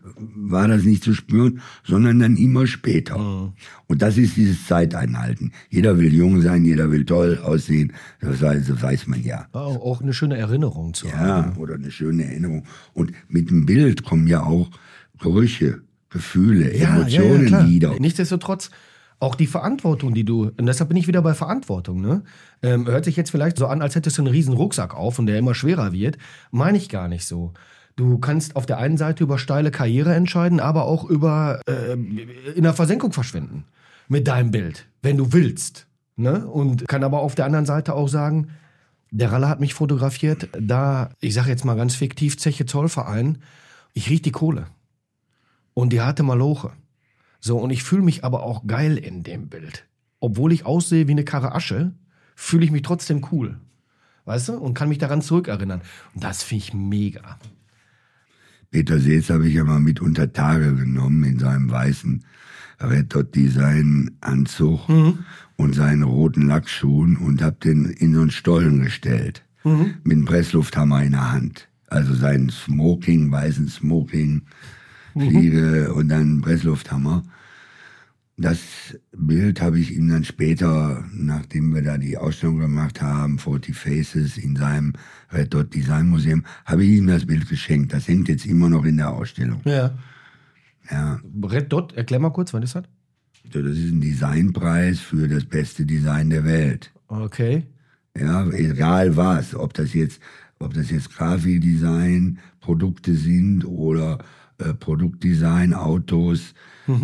war das nicht zu spüren, sondern dann immer später. Und das ist dieses Zeiteinhalten. Jeder will jung sein, jeder will toll aussehen, das weiß man ja. Auch eine schöne Erinnerung zu haben. Ja, oder eine schöne Erinnerung. Und mit dem Bild kommen ja auch Gerüche, Gefühle, Emotionen wieder. Nichtsdestotrotz auch die Verantwortung, die du, und deshalb bin ich wieder bei Verantwortung, ne? Hört sich jetzt vielleicht so an, als hättest du einen riesen Rucksack auf und der immer schwerer wird. Meine ich gar nicht so. Du kannst auf der einen Seite über steile Karriere entscheiden, aber auch über in der Versenkung verschwinden mit deinem Bild, wenn du willst. Ne? Und kann aber auf der anderen Seite auch sagen, der Ralle hat mich fotografiert, da, ich sage jetzt mal ganz fiktiv, Zeche Zollverein, ich riech die Kohle. Und die harte Maloche. So, und ich fühle mich aber auch geil in dem Bild. Obwohl ich aussehe wie eine Karre Asche, fühle ich mich trotzdem cool. Weißt du? Und kann mich daran zurückerinnern. Und das finde ich mega. Peter Seetz habe ich ja mal mit unter Tage genommen in seinem weißen Red Dot Design Anzug und seinen roten Lackschuhen und habe den in so einen Stollen gestellt. Mit einem Presslufthammer in der Hand. Also seinen Smoking, weißen Smoking, Fliege und dann Presslufthammer. Das Bild habe ich ihm dann später, nachdem wir da die Ausstellung gemacht haben, 40 Faces in seinem Red Dot Design Museum, habe ich ihm das Bild geschenkt. Das hängt jetzt immer noch in der Ausstellung. Ja. Ja. Red Dot, erklär mal kurz, was ist das? Das ist ein Designpreis für das beste Design der Welt. Okay. Ja, egal was, ob das jetzt Grafikdesign, Produkte sind oder Produktdesign, Autos,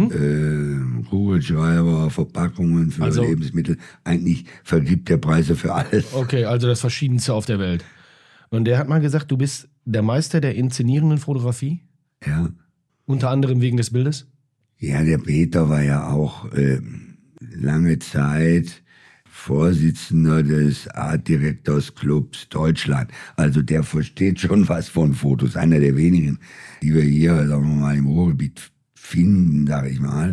Kugelschreiber, Verpackungen für Lebensmittel. Eigentlich vergibt der Preise für alles. Okay, also das Verschiedenste auf der Welt. Und der hat mal gesagt, du bist der Meister der inszenierenden Fotografie? Ja. Unter anderem wegen des Bildes? Ja, der Peter war ja auch lange Zeit Vorsitzender des Art Directors Clubs Deutschland. Also der versteht schon was von Fotos. Einer der wenigen, die wir hier, sagen wir mal, im Ruhrgebiet finden, sage ich mal,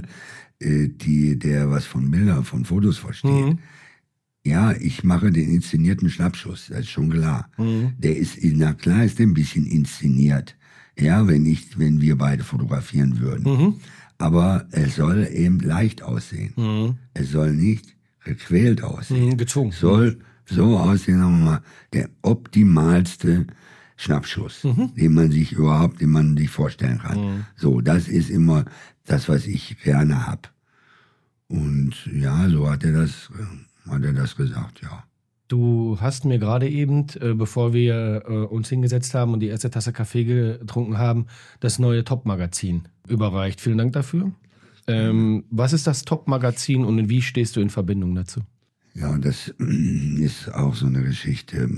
der was von Bildern, von Fotos versteht. Ja, ich mache den inszenierten Schnappschuss, das ist schon klar. Der ist, na klar, ist ein bisschen inszeniert. Ja, wenn wir beide fotografieren würden. Aber es soll eben leicht aussehen. Es soll nicht gequält aussehen. Gezwungen. Soll so aussehen, sagen wir mal, der optimalste Schnappschuss, den man sich vorstellen kann. So, das ist immer das, was ich gerne hab. Und ja, so hat er das gesagt, ja. Du hast mir gerade eben, bevor wir uns hingesetzt haben und die erste Tasse Kaffee getrunken haben, das neue Top-Magazin überreicht. Vielen Dank dafür. Was ist das Top-Magazin und wie stehst du in Verbindung dazu? Ja, das ist auch so eine Geschichte.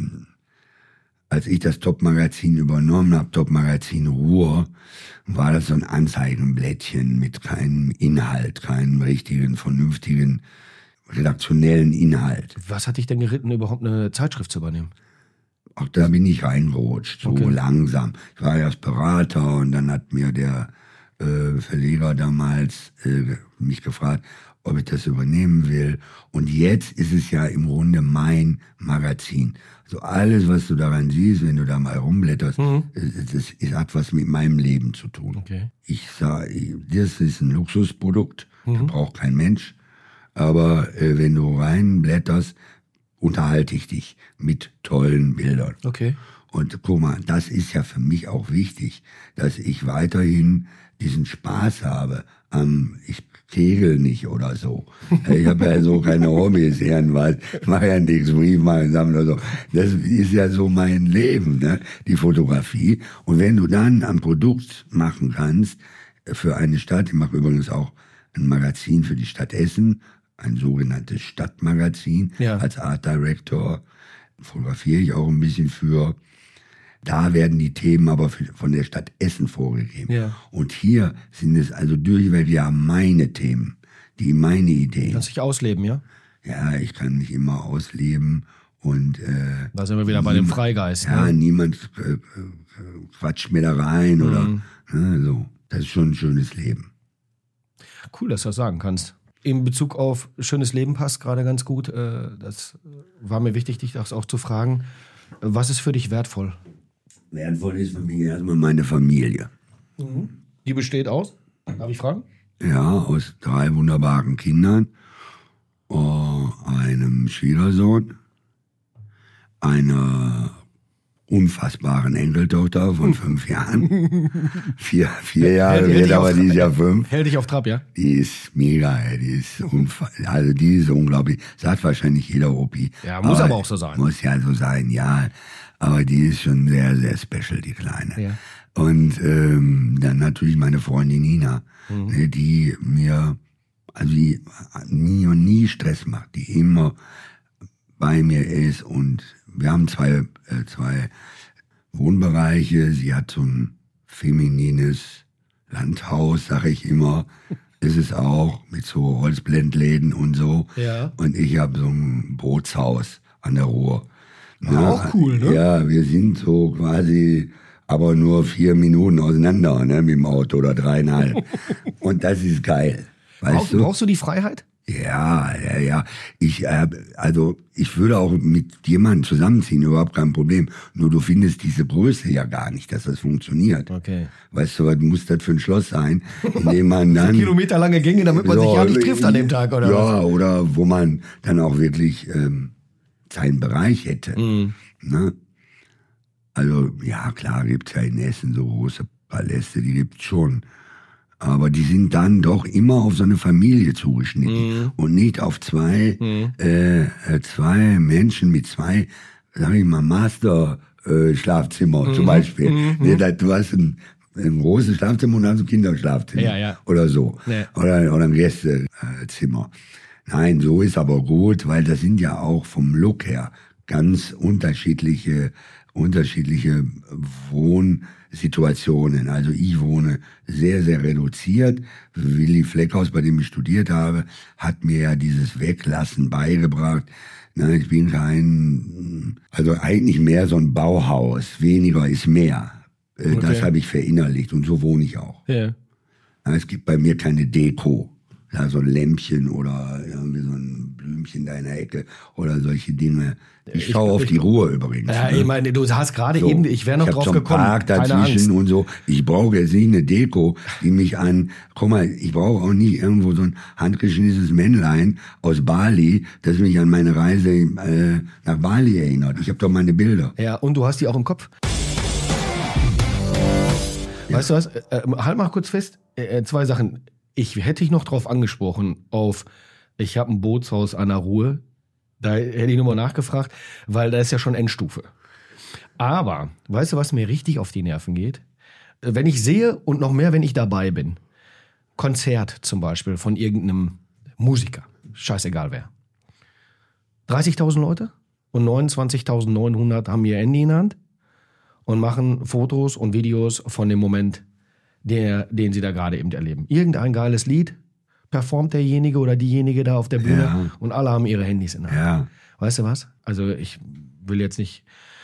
Als ich das Top-Magazin übernommen habe, Top-Magazin Ruhr, war das so ein Anzeigenblättchen mit keinem Inhalt, keinem richtigen, vernünftigen, redaktionellen Inhalt. Was hat dich denn geritten, überhaupt eine Zeitschrift zu übernehmen? Auch da bin ich reingerutscht, so langsam. Ich war erst Berater und dann hat mir der Verleger damals mich gefragt, ob ich das übernehmen will. Und jetzt ist es ja im Grunde mein Magazin. Also alles, was du daran siehst, wenn du da mal rumblätterst, das hat was mit meinem Leben zu tun. Okay. Ich sage, das ist ein Luxusprodukt, das braucht kein Mensch. Aber wenn du reinblätterst, unterhalte ich dich mit tollen Bildern. Okay. Und guck mal, das ist ja für mich auch wichtig, dass ich weiterhin diesen Spaß habe. Ich kegel nicht oder so. Ich habe ja so keine Hobbys, irgendwas. Ich mache ja nichts, Briefmarken sammeln oder so. Das ist ja so mein Leben, ne? Die Fotografie. Und wenn du dann ein Produkt machen kannst für eine Stadt, ich mache übrigens auch ein Magazin für die Stadt Essen, ein sogenanntes Stadtmagazin. Als Art Director fotografiere ich auch ein bisschen für. Da werden die Themen aber von der Stadt Essen vorgegeben. Ja. Und hier sind es also durchweg ja meine Themen, meine Ideen. Kannst dich ausleben, ja? Ja, ich kann mich immer ausleben und da sind wir wieder bei dem Freigeist. Ja, ne? Niemand quatscht mir da rein oder so. Das ist schon ein schönes Leben. Cool, dass du das sagen kannst. In Bezug auf schönes Leben passt gerade ganz gut. Das war mir wichtig, dich das auch zu fragen. Was ist für dich wertvoll? Wertvoll ist für mich erstmal meine Familie. Die besteht aus, darf ich fragen? Ja, aus 3 wunderbaren Kindern, einem Schwiegersohn, einer unfassbaren Enkeltochter von 5 Jahren. 4 Jahre wird, aber die ist ja 5. Hält dich auf Trab, ja? Die ist mega, ey. Die ist unglaublich. Sagt wahrscheinlich jeder Opi. Ja, muss aber auch so sein. Muss ja so sein, ja. Aber die ist schon sehr, sehr special, die Kleine. Ja. Und dann natürlich meine Freundin Nina, die mir, also die nie Stress macht, die immer bei mir ist. Und wir haben zwei Wohnbereiche. Sie hat so ein feminines Landhaus, sag ich immer. Ist es auch, mit so Holzblendläden und so. Ja. Und ich habe so ein Bootshaus an der Ruhr. Ja, auch cool, ne? Ja, wir sind so quasi, aber nur 4 Minuten auseinander, ne, mit dem Auto oder 3,5. Und das ist geil. Weißt du? Brauchst du die Freiheit? Ja. Ich würde auch mit jemandem zusammenziehen, überhaupt kein Problem. Nur du findest diese Größe ja gar nicht, dass das funktioniert. Okay. Weißt du, was muss das für ein Schloss sein, in dem man dann... Kilometerlange Gänge, damit man sich ja nicht trifft an dem Tag, oder was? Ja, oder wo man dann auch wirklich seinen Bereich hätte. Ne? Also, ja, klar gibt's ja in Essen so große Paläste, die gibt's schon. Aber die sind dann doch immer auf so eine Familie zugeschnitten und nicht auf zwei Menschen mit 2, sag ich mal, Master-Schlafzimmer zum Beispiel. Du hast ein großes Schlafzimmer und hast ein Kinderschlafzimmer oder so. Ja. Oder ein Gästezimmer. Nein, so ist aber gut, weil das sind ja auch vom Look her ganz unterschiedliche Wohnsituationen. Also ich wohne sehr, sehr reduziert. Willi Fleckhaus, bei dem ich studiert habe, hat mir ja dieses Weglassen beigebracht. Ich bin also eigentlich mehr so ein Bauhaus. Weniger ist mehr. Okay. Das habe ich verinnerlicht und so wohne ich auch. Ja. Es gibt bei mir keine Deko. Ja, so ein Lämpchen oder irgendwie so ein Blümchen da in der Ecke oder solche Dinge. Ich schaue auf die Ruhe übrigens. Ja, ich meine, du hast gerade eben, ich wäre noch drauf gekommen. Ich habe so einen Park dazwischen und so. Ich brauche jetzt nicht eine Deko, die mich guck mal, ich brauche auch nicht irgendwo so ein handgeschnittenes Männlein aus Bali, das mich an meine Reise nach Bali erinnert. Ich habe doch meine Bilder. Ja, und du hast die auch im Kopf. Ja. Weißt du was? Halt mal kurz fest, 2 Sachen. Ich hätte dich noch drauf angesprochen, ich habe ein Bootshaus an der Ruhr. Da hätte ich nochmal nachgefragt, weil da ist ja schon Endstufe. Aber, weißt du, was mir richtig auf die Nerven geht? Wenn ich sehe und noch mehr, wenn ich dabei bin. Konzert zum Beispiel von irgendeinem Musiker. Scheißegal wer. 30.000 Leute und 29.900 haben ihr Handy in der Hand und machen Fotos und Videos von dem Moment, den sie da gerade eben erleben. Irgendein geiles Lied performt derjenige oder diejenige da auf der Bühne und alle haben ihre Handys in der Hand. Ja. Weißt du was? Also ich will jetzt nichts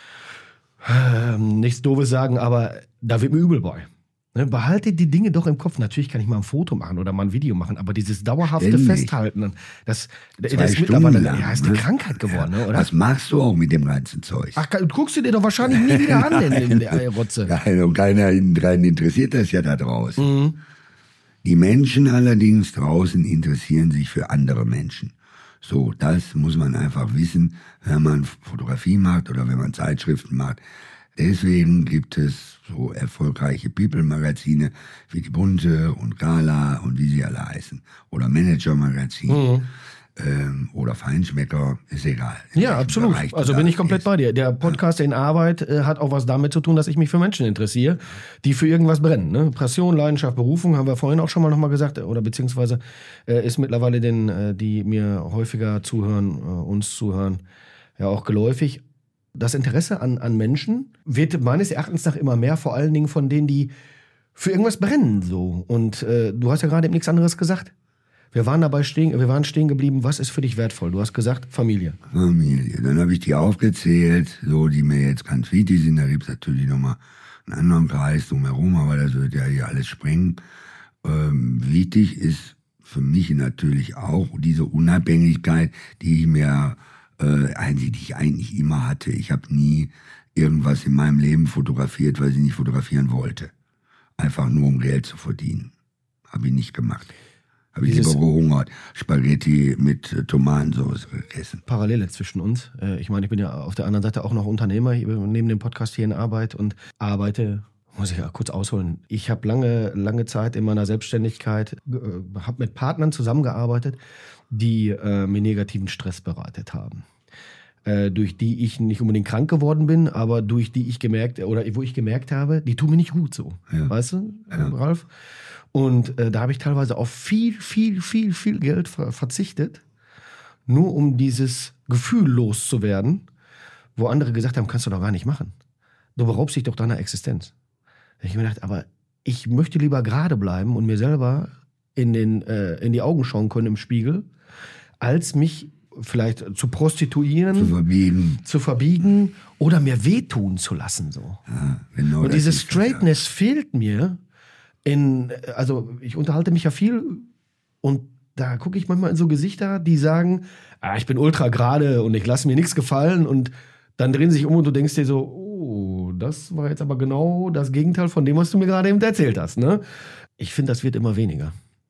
Doofes sagen, aber da wird mir übel bei. Ne? Behalte die Dinge doch im Kopf. Natürlich kann ich mal ein Foto machen oder mal ein Video machen, aber dieses dauerhafte Festhalten, das ist mittlerweile ist eine Krankheit geworden, ne, oder? Was machst du auch mit dem ganzen Zeug? Ach, guckst du dir doch wahrscheinlich nie wieder an, in der Rotze. Nein, und keiner interessiert das ja da draußen. Die Menschen allerdings draußen interessieren sich für andere Menschen. So, das muss man einfach wissen, wenn man Fotografie macht oder wenn man Zeitschriften macht. Deswegen gibt es so erfolgreiche People-Magazine wie die Bunte und Gala und wie sie alle heißen. Oder Manager-Magazin. Oder Feinschmecker, ist egal. Ja, absolut. Also bin ich komplett bei dir. Der Podcast in Arbeit hat auch was damit zu tun, dass ich mich für Menschen interessiere, die für irgendwas brennen. Ne? Passion, Leidenschaft, Berufung, haben wir vorhin auch schon mal nochmal gesagt, oder beziehungsweise ist mittlerweile die mir häufiger zuhören, uns zuhören, ja auch geläufig. Das Interesse an Menschen wird meines Erachtens nach immer mehr, vor allen Dingen von denen, die für irgendwas brennen. So. Und du hast ja gerade eben nichts anderes gesagt. Wir waren stehen geblieben, was ist für dich wertvoll? Du hast gesagt, Familie. Familie. Dann habe ich die aufgezählt, so die mir jetzt ganz wichtig sind. Da gibt es natürlich nochmal einen anderen Kreis drumherum, aber das wird ja hier alles sprengen. Wichtig ist für mich natürlich auch diese Unabhängigkeit, die ich eigentlich immer hatte. Ich habe nie irgendwas in meinem Leben fotografiert, weil ich nicht fotografieren wollte. einfach nur um Geld zu verdienen. Habe ich nicht gemacht. Habe ich lieber gehungert. Spaghetti mit Tomatensauce gegessen. Parallele zwischen uns. Ich meine, ich bin ja auf der anderen Seite auch noch Unternehmer, neben dem Podcast hier in Arbeit und arbeite, muss ich ja kurz ausholen. Ich habe lange Zeit in meiner Selbstständigkeit, habe mit Partnern zusammengearbeitet, die mir negativen Stress bereitet haben. Durch die ich nicht unbedingt krank geworden bin, aber durch die ich wo ich gemerkt habe, die tun mir nicht gut so. Ja. Weißt du, Ralf? Und da habe ich teilweise auf viel Geld verzichtet, nur um dieses Gefühl loszuwerden, wo andere gesagt haben, kannst du doch gar nicht machen. Du beraubst dich doch deiner Existenz. Da habe ich mir gedacht, aber ich möchte lieber gerade bleiben und mir selber in die Augen schauen können im Spiegel, als mich vielleicht zu prostituieren, zu verbiegen oder mir wehtun zu lassen. So. Ja, genau. Und diese Straightness fehlt mir. Also ich unterhalte mich ja viel und da gucke ich manchmal in so Gesichter, die sagen, ich bin ultra gerade und ich lasse mir nichts gefallen und dann drehen sie sich um und du denkst dir so, oh, das war jetzt aber genau das Gegenteil von dem, was du mir gerade eben erzählt hast. Ne? Ich finde, das wird immer weniger.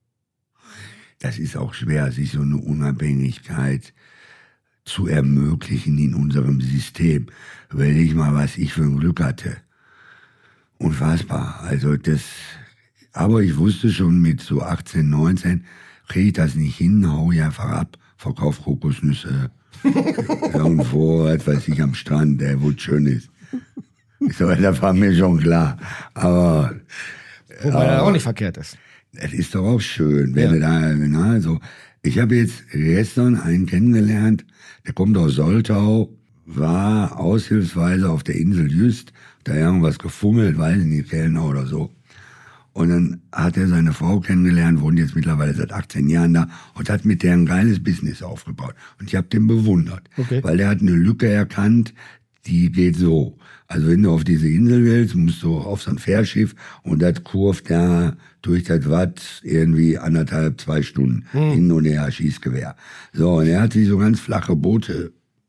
Das ist auch schwer, sich so eine Unabhängigkeit zu ermöglichen in unserem System. Überleg mal, was ich für ein Glück hatte. Unfassbar. Also aber ich wusste schon mit so 18, 19, kriege ich das nicht hin, hau ich einfach ab, verkauf Kokosnüsse irgendwo, was weiß ich, am Strand, wo es schön ist. So, das war mir schon klar. Aber wobei er auch nicht verkehrt ist. Das ist doch auch schön, wenn du da, so. Ich habe jetzt gestern einen kennengelernt, der kommt aus Soltau, war aushilfsweise auf der Insel Jüst, da irgendwas gefummelt, weiß ich nicht, Kellner oder so. Und dann hat er seine Frau kennengelernt, wohnt jetzt mittlerweile seit 18 Jahren da und hat mit der ein geiles Business aufgebaut. Und ich habe den bewundert, weil der hat eine Lücke erkannt, die geht so. Also wenn du auf diese Insel willst, musst du auf so ein Fährschiff und das kurft da durch das Watt irgendwie 1,5, 2 Stunden hin und her, Schießgewehr. So, und er hat sich so ganz flache Boote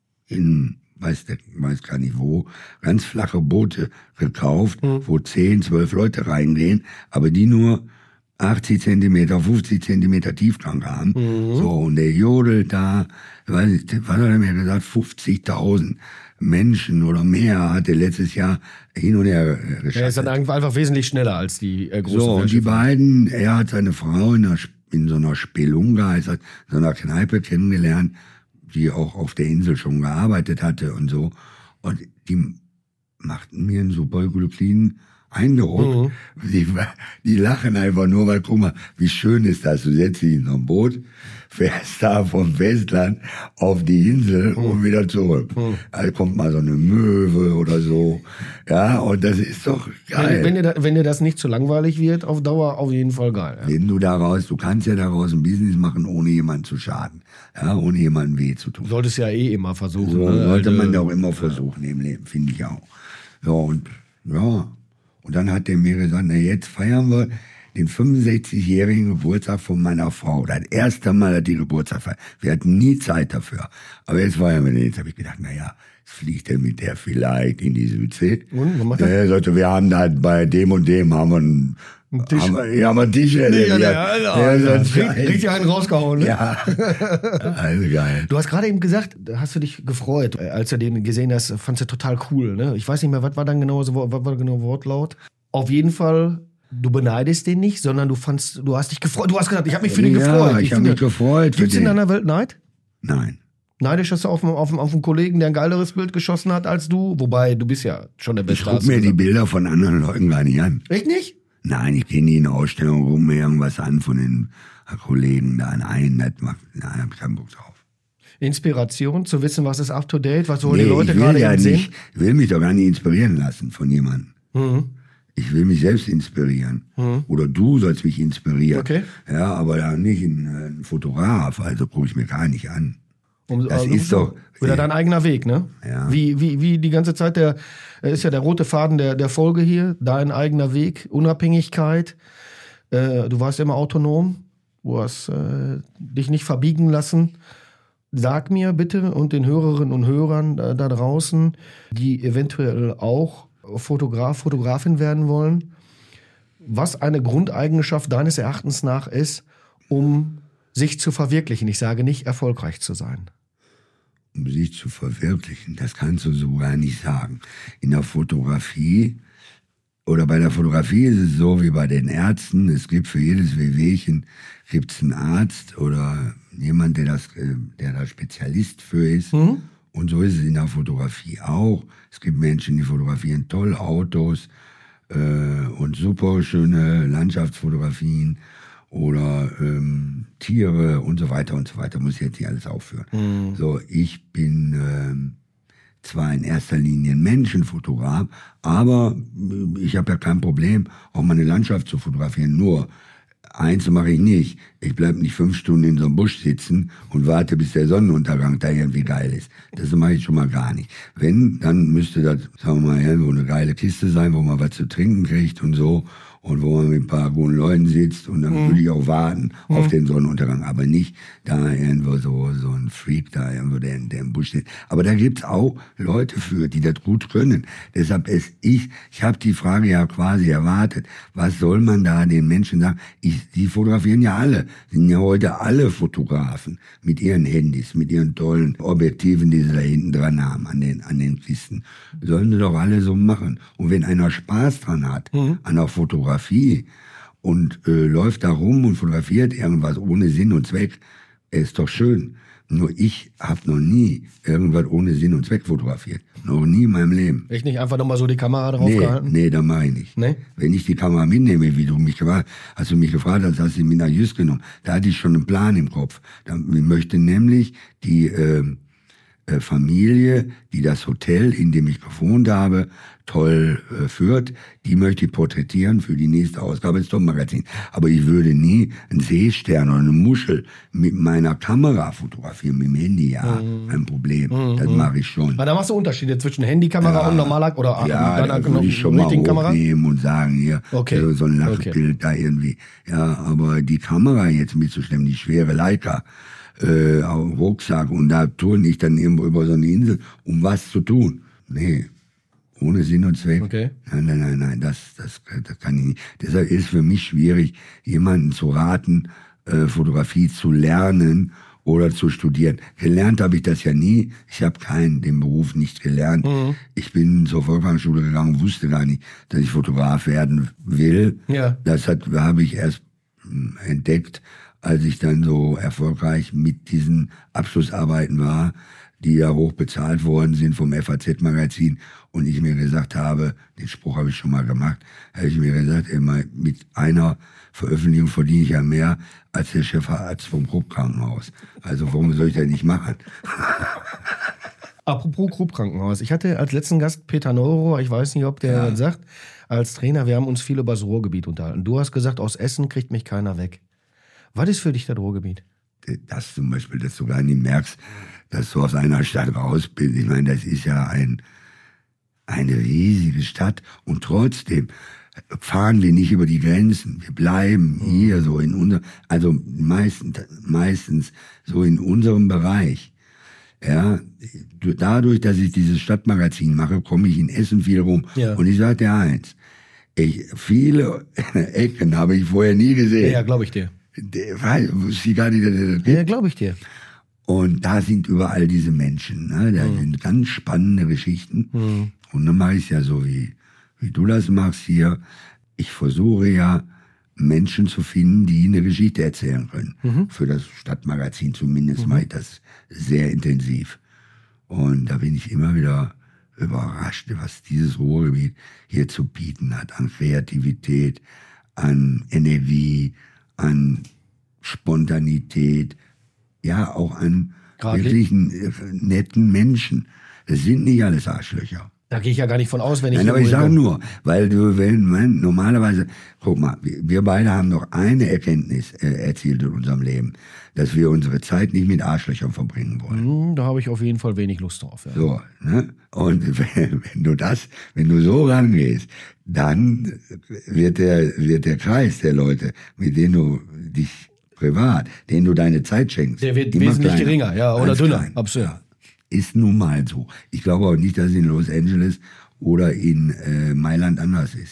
weiß gar nicht wo, ganz flache Boote gekauft, wo 10, 12 Leute reingehen, aber die nur 80 Zentimeter, 50 Zentimeter Tiefgang haben. So, und der jodelt da, weiß ich, was hat er mir gesagt, 50.000 Menschen oder mehr hat er letztes Jahr hin und her geschafft. Er ist dann einfach wesentlich schneller als die großen. So, und die beiden, er hat seine Frau in so einer Spelunga, also so einer Kneipe kennengelernt, die auch auf der Insel schon gearbeitet hatte und so. Und die machten mir einen super glücklichen Eindruck. Die lachen einfach nur, weil guck mal, wie schön ist das. Du setzt dich in so ein Boot, fährst da vom Festland auf die Insel und wieder zurück. Da kommt mal so eine Möwe oder so. Ja, und das ist doch geil. Wenn dir das nicht zu langweilig wird, auf Dauer auf jeden Fall geil. Ja. Wenn du kannst ja daraus ein Business machen, ohne jemanden zu schaden. Ja, ohne jemanden weh zu tun. Solltest ja immer versuchen. So, sollte man doch immer versuchen im Leben, finde ich auch. So, und ja. Und dann hat der mir gesagt, jetzt feiern wir den 65-jährigen Geburtstag von meiner Frau. Das erste Mal hat die Geburtstag feiern. Wir hatten nie Zeit dafür. Aber jetzt feiern wir den. Jetzt habe ich gedacht, jetzt fliegt er mit der vielleicht in die Südsee. Und, was macht er? Er sagte, wir haben da bei dem und dem haben wir einen Tisch. Haben wir einen Tisch richtig einen rausgehauen. Ne? Ja, also geil. Du hast gerade eben gesagt, hast du dich gefreut, als du den gesehen hast, fandst du total cool. Ne? Ich weiß nicht mehr, was war genau Wortlaut? Auf jeden Fall, du beneidest den nicht, sondern du hast dich gefreut. Du hast gesagt, ich habe mich für den gefreut. Ja, ich habe mich gefreut. Gibt's in deiner Welt Neid? Nein. Neidisch hast du auf einen Kollegen, der ein geileres Bild geschossen hat als du? Wobei, du bist ja schon der Beste. Ich guck mir die Bilder von anderen Leuten gar nicht an. Echt nicht? Nein, ich gehe nie in eine Ausstellung, guck mir irgendwas an von den Kollegen da. Nein, hab ich keinen Bock drauf. Inspiration, zu wissen, was ist up to date, was wollen die Leute gerade sehen? Ich will mich doch gar nicht inspirieren lassen von jemandem. Ich will mich selbst inspirieren. Oder du sollst mich inspirieren. Okay. Ja, aber ja nicht ein Fotograf, also gucke ich mir gar nicht an. Das ist doch wieder dein eigener Weg, ne? Ja. Wie die ganze Zeit ist ja der rote Faden der Folge hier, dein eigener Weg, Unabhängigkeit. Du warst immer autonom, du hast dich nicht verbiegen lassen. Sag mir bitte und den Hörerinnen und Hörern da draußen, die eventuell auch Fotografin werden wollen, was eine Grundeigenschaft deines Erachtens nach ist, um sich zu verwirklichen. Ich sage nicht, erfolgreich zu sein. Um sich zu verwirklichen, das kannst du so gar nicht sagen. In der Fotografie oder bei der Fotografie ist es so wie bei den Ärzten. Es gibt für jedes Wehwehchen gibt's einen Arzt oder jemand, der da Spezialist für ist. Mhm. Und so ist es in der Fotografie auch. Es gibt Menschen, die fotografieren toll Autos und super schöne Landschaftsfotografien oder Tiere und so weiter und so weiter. Muss ich jetzt nicht alles aufführen. Mhm. So, ich bin zwar in erster Linie ein Menschenfotograf, aber ich habe ja kein Problem, auch mal eine Landschaft zu fotografieren. Nur eins mache ich nicht. Ich bleibe nicht 5 Stunden in so einem Busch sitzen und warte, bis der Sonnenuntergang da irgendwie geil ist. Das mache ich schon mal gar nicht. Wenn, dann müsste das, sagen wir mal, irgendwo eine geile Kiste sein, wo man was zu trinken kriegt und so. Und wo man mit ein paar guten Leuten sitzt und dann würde ich auch warten auf den Sonnenuntergang. Aber nicht da irgendwo so ein Freak da irgendwo, der im Busch sitzt. Aber da gibt's auch Leute für, die das gut können. Deshalb ich habe die Frage ja quasi erwartet. Was soll man da den Menschen sagen? Die fotografieren ja alle. Sind ja heute alle Fotografen mit ihren Handys, mit ihren tollen Objektiven, die sie da hinten dran haben an den Kisten. Sollen sie doch alle so machen. Und wenn einer Spaß dran hat, an der Fotografie, und läuft da rum und fotografiert irgendwas ohne Sinn und Zweck, ist doch schön. Nur ich habe noch nie irgendwas ohne Sinn und Zweck fotografiert. Noch nie in meinem Leben. Echt nicht einfach nochmal so die Kamera drauf gehalten? Nee, das mache ich nicht. Nee? Wenn ich die Kamera mitnehme, wie du mich gefragt hast, du mich gefragt hast, hast du mich nach Jüst genommen. Da hatte ich schon einen Plan im Kopf. Ich möchte nämlich die Familie, die das Hotel, in dem ich gewohnt habe, toll führt, die möchte ich porträtieren für die nächste Ausgabe des Top-Magazins. Aber ich würde nie einen Seestern oder eine Muschel mit meiner Kamera fotografieren, mit dem Handy, ja, ein Problem. Das mache ich schon. Aber da machst du Unterschiede zwischen Handykamera und normaler oder da würde ich schon mal hochnehmen und sagen, hier, so ein Lachbild da irgendwie. Ja, aber die Kamera jetzt mitzustemmen, die schwere Leica, Rucksack, und da turne ich dann irgendwo über so eine Insel, um was zu tun. Nee. Ohne Sinn und Zweck. Okay. Nein, das kann ich nicht. Deshalb ist es für mich schwierig, jemanden zu raten, Fotografie zu lernen oder zu studieren. Gelernt habe ich das ja nie. Ich habe den Beruf nicht gelernt. Mhm. Ich bin zur Volkshochschule gegangen, wusste gar nicht, dass ich Fotograf werden will. Ja. Das habe ich erst entdeckt, als ich dann so erfolgreich mit diesen Abschlussarbeiten war, die ja hoch bezahlt worden sind vom FAZ-Magazin, und ich mir gesagt habe, den Spruch habe ich schon mal gemacht, habe ich mir gesagt, immer mit einer Veröffentlichung verdiene ich ja mehr als der Chefarzt vom Krupp-Krankenhaus. Also warum soll ich das nicht machen? Apropos Krupp-Krankenhaus. Ich hatte als letzten Gast Peter Neurohr, ich weiß nicht, ob der sagt, als Trainer, wir haben uns viel über das Ruhrgebiet unterhalten. Du hast gesagt, aus Essen kriegt mich keiner weg. Was ist für dich das Ruhrgebiet? Das zum Beispiel, dass du gar nicht merkst, dass du aus einer Stadt raus bist. Ich meine, das ist ja eine riesige Stadt, und trotzdem fahren wir nicht über die Grenzen. Wir bleiben hier so also meistens so in unserem Bereich. Ja, dadurch, dass ich dieses Stadtmagazin mache, komme ich in Essen viel rum. Ja. Und ich sage dir eins, viele Ecken habe ich vorher nie gesehen. Ja, glaube ich dir. Wusste ich gar nicht, dass das gibt. Ja, glaube ich dir. Und da sind überall diese Menschen, ne? Da sind ganz spannende Geschichten. Und dann mache ich es ja so, wie du das machst hier. Ich versuche ja, Menschen zu finden, die eine Geschichte erzählen können. Für das Stadtmagazin zumindest mache ich das sehr intensiv. Und da bin ich immer wieder überrascht, was dieses Ruhrgebiet hier zu bieten hat. An Kreativität, an Energie, an Spontanität, ja, auch an wirklich netten Menschen. Das sind nicht alles Arschlöcher. Da gehe ich ja gar nicht von aus, wenn ich... Nein, aber ich sage nur, weil normalerweise, guck mal, wir beide haben doch eine Erkenntnis erzielt in unserem Leben, dass wir unsere Zeit nicht mit Arschlöchern verbringen wollen. Da habe ich auf jeden Fall wenig Lust drauf. Ja. So, ne? Und wenn du so rangehst, dann wird der Kreis der Leute, mit denen du dich privat, denen du deine Zeit schenkst, der wird wesentlich geringer, ja, oder dünner. Absolut. Ja. Ist nun mal so. Ich glaube auch nicht, dass es in Los Angeles oder in Mailand anders ist.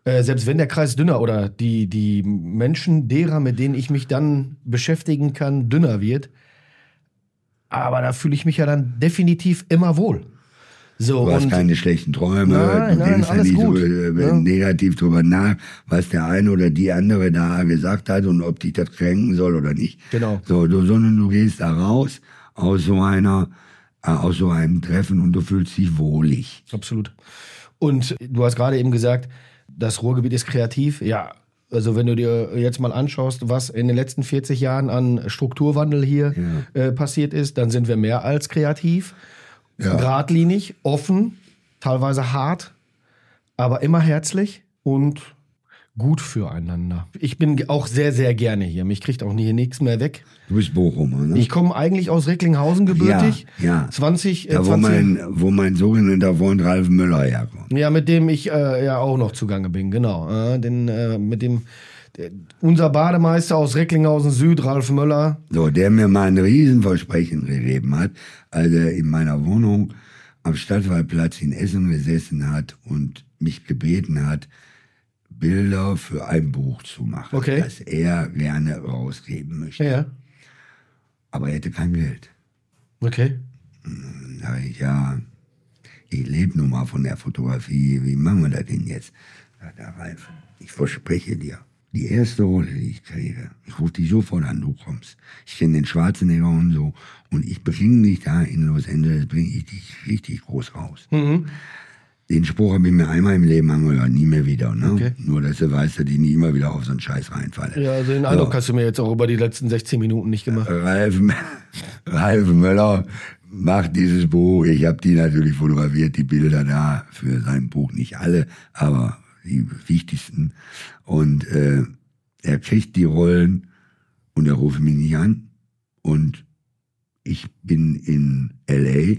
Selbst wenn der Kreis dünner oder die Menschen derer, mit denen ich mich dann beschäftigen kann, dünner wird. Aber da fühle ich mich ja dann definitiv immer wohl. So, du hast keine schlechten Träume, nein, du denkst ja nicht gut. so negativ drüber nach, was der eine oder die andere da gesagt hat und ob dich das kränken soll oder nicht. Genau. Sondern du gehst da raus aus so einem Treffen und du fühlst dich wohlig. Absolut. Und du hast gerade eben gesagt, das Ruhrgebiet ist kreativ. Ja, also wenn du dir jetzt mal anschaust, was in den letzten 40 Jahren an Strukturwandel hier passiert ist, dann sind wir mehr als kreativ. Ja. Geradlinig, offen, teilweise hart, aber immer herzlich und gut füreinander. Ich bin auch sehr, sehr gerne hier. Mich kriegt auch hier nichts mehr weg. Du bist Bochumer, ne? Ich komme eigentlich aus Recklinghausen gebürtig. Ja. 20. Wo mein sogenannter Freund Ralf Möller herkommt. Ja, mit dem ich ja auch noch zugange bin, genau. Unser Bademeister aus Recklinghausen Süd, Ralf Möller. So, der mir mal ein Riesenversprechen gegeben hat, als er in meiner Wohnung am Stadtwaldplatz in Essen gesessen hat und mich gebeten hat, Bilder für ein Buch zu machen, das er gerne rausgeben möchte. Ja. Aber er hätte kein Geld. Okay. Da ich lebe nun mal von der Fotografie, wie machen wir das denn jetzt? Sagt der Ralf, ich verspreche dir, die erste Rolle, die ich kriege, ich rufe dich sofort an, du kommst. Ich kenne den Schwarzenegger und so. Und ich bringe dich da in Los Angeles, bringe ich dich richtig groß raus. Mhm. Den Spruch habe ich mir einmal im Leben angehört, nie mehr wieder. Ne? Okay. Nur, dass du weißt, dass ich nie immer wieder auf so einen Scheiß reinfalle. Ja, also den Eindruck hast du mir jetzt auch über die letzten 16 Minuten nicht gemacht. Ralf Möller macht dieses Buch. Ich habe die natürlich fotografiert, die Bilder da für sein Buch. Nicht alle, aber die wichtigsten. Und er kriegt die Rollen und er ruft mich nicht an. Und ich bin in L.A.,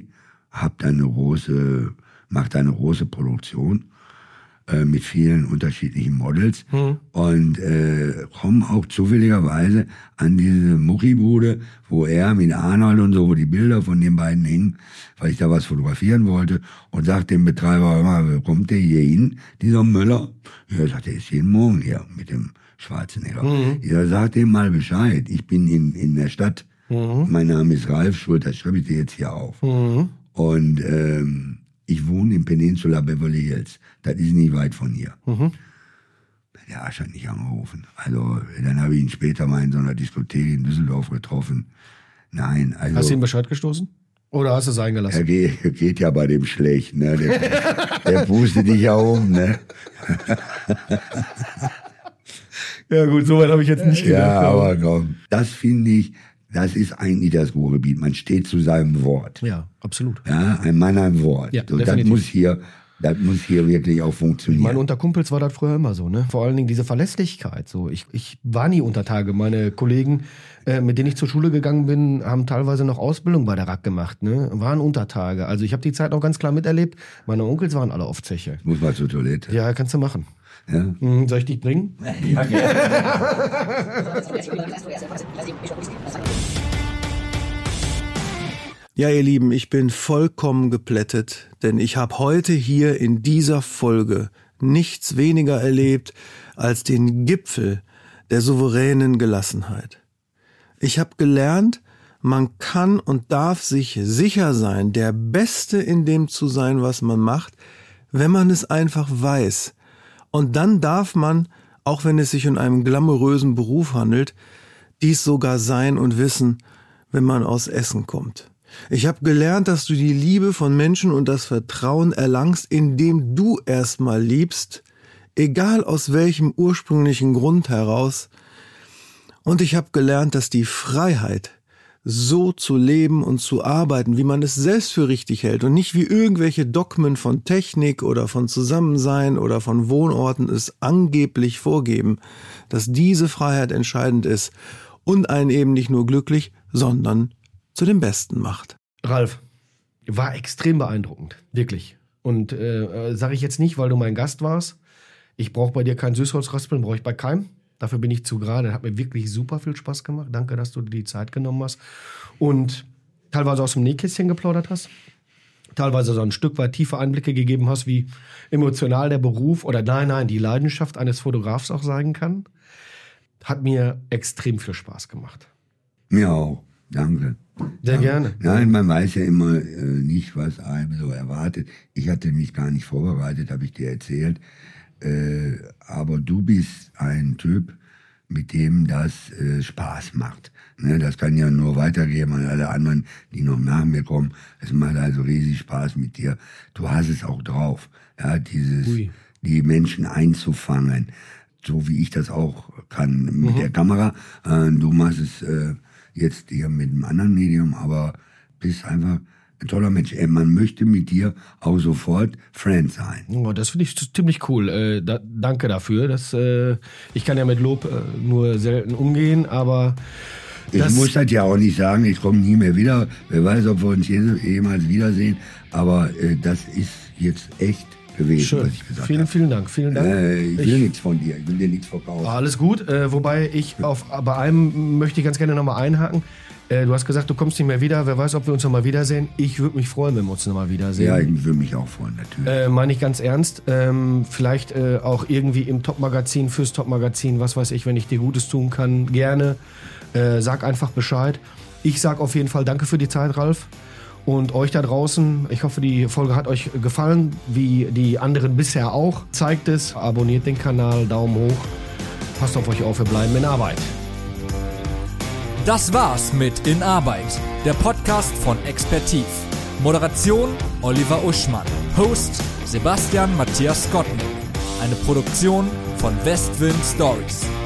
mache da eine große Produktion mit vielen unterschiedlichen Models und komme auch zufälligerweise an diese Muckibude, wo er mit Arnold und so, wo die Bilder von den beiden hingen, weil ich da was fotografieren wollte und sagt dem Betreiber immer, kommt der hier hin, dieser Möller? Ja, sagt er, ist jeden Morgen hier mit dem Schwarzenegger. Ja, sagt dem mal Bescheid, ich bin in der Stadt, mein Name ist Ralf Schulz, das schreibe ich dir jetzt hier auf. Und ich wohne in Peninsula Beverly Hills. Das ist nicht weit von hier. Der Arsch hat nicht angerufen. Also, dann habe ich ihn später mal in so einer Diskothek in Düsseldorf getroffen. Nein, also... Hast du ihm Bescheid gestoßen? Oder hast du es eingelassen? Geht ja bei dem schlecht, ne? Der pustet dich ja um, ne? Ja gut, soweit habe ich jetzt nicht gedacht. Ja, aber komm, das finde ich... Das ist eigentlich das Ruhrgebiet. Man steht zu seinem Wort. Ja, absolut. Ja, ein Mann ein Wort. Ja, so, das muss hier wirklich auch funktionieren. Ich meine, unter Kumpels war das früher immer so, ne? Vor allen Dingen diese Verlässlichkeit. So, ich war nie unter Tage. Meine Kollegen, mit denen ich zur Schule gegangen bin, haben teilweise noch Ausbildung bei der RAK gemacht, ne? Waren unter Tage. Also ich habe die Zeit auch ganz klar miterlebt. Meine Onkels waren alle auf Zeche. Muss mal zur Toilette. Ja, kannst du machen. Ja? Soll ich dich bringen? Ja, Ja, ihr Lieben, ich bin vollkommen geplättet, denn ich habe heute hier in dieser Folge nichts weniger erlebt als den Gipfel der souveränen Gelassenheit. Ich habe gelernt, man kann und darf sich sicher sein, der Beste in dem zu sein, was man macht, wenn man es einfach weiß. Und dann darf man, auch wenn es sich um einen glamourösen Beruf handelt, dies sogar sein und wissen, wenn man aus Essen kommt. Ich habe gelernt, dass du die Liebe von Menschen und das Vertrauen erlangst, indem du erstmal liebst, egal aus welchem ursprünglichen Grund heraus. Und ich habe gelernt, dass die Freiheit, so zu leben und zu arbeiten, wie man es selbst für richtig hält und nicht wie irgendwelche Dogmen von Technik oder von Zusammensein oder von Wohnorten es angeblich vorgeben, dass diese Freiheit entscheidend ist und einen eben nicht nur glücklich, sondern zu dem Besten macht. Ralf, war extrem beeindruckend, wirklich. Und sage ich jetzt nicht, weil du mein Gast warst. Ich brauche bei dir kein Süßholzraspeln, brauche ich bei keinem. Dafür bin ich zu gerade. Hat mir wirklich super viel Spaß gemacht. Danke, dass du dir die Zeit genommen hast und teilweise aus dem Nähkästchen geplaudert hast. teilweise so ein Stück weit tiefe Einblicke gegeben hast, wie emotional der Beruf oder die Leidenschaft eines Fotografs auch sein kann. Hat mir extrem viel Spaß gemacht. Mir auch. Danke. Sehr gerne. Nein, man weiß ja immer nicht, was einem so erwartet. Ich hatte mich gar nicht vorbereitet, habe ich dir erzählt. Aber du bist ein Typ, mit dem das Spaß macht. Ne, das kann ja nur weitergeben an alle anderen, die noch nach mir kommen. Es macht also riesig Spaß mit dir. Du hast es auch drauf, ja, die Menschen einzufangen, so wie ich das auch kann mit der Kamera. Du machst es jetzt hier mit einem anderen Medium, aber bist einfach ein toller Mensch. Man möchte mit dir auch sofort Friend sein. Oh, das finde ich ziemlich cool. Danke dafür. Ich kann ja mit Lob nur selten umgehen, aber ich muss das ja auch nicht sagen, ich komme nie mehr wieder. Wer weiß, ob wir uns jemals wiedersehen. Aber das ist jetzt echt gewesen, schön. Was ich gesagt habe. Vielen Dank. Ich will nichts von dir, ich will dir nichts verkaufen. Alles gut, wobei bei einem möchte ich ganz gerne nochmal einhaken. Du hast gesagt, du kommst nicht mehr wieder. Wer weiß, ob wir uns nochmal wiedersehen. Ich würde mich freuen, wenn wir uns nochmal wiedersehen. Ja, ich würde mich auch freuen, natürlich. Meine ich ganz ernst. Vielleicht auch irgendwie im Top-Magazin, fürs Top-Magazin, was weiß ich, wenn ich dir Gutes tun kann, gerne. Sag einfach Bescheid. Ich sag auf jeden Fall danke für die Zeit, Ralf. Und euch da draußen, ich hoffe, die Folge hat euch gefallen, wie die anderen bisher auch. Zeigt es, abonniert den Kanal, Daumen hoch. Passt auf euch auf, wir bleiben in Arbeit. Das war's mit In Arbeit, der Podcast von Expertiv. Moderation Oliver Uschmann. Host Sebastian Matthias Gottnick. Eine Produktion von Westwind Stories.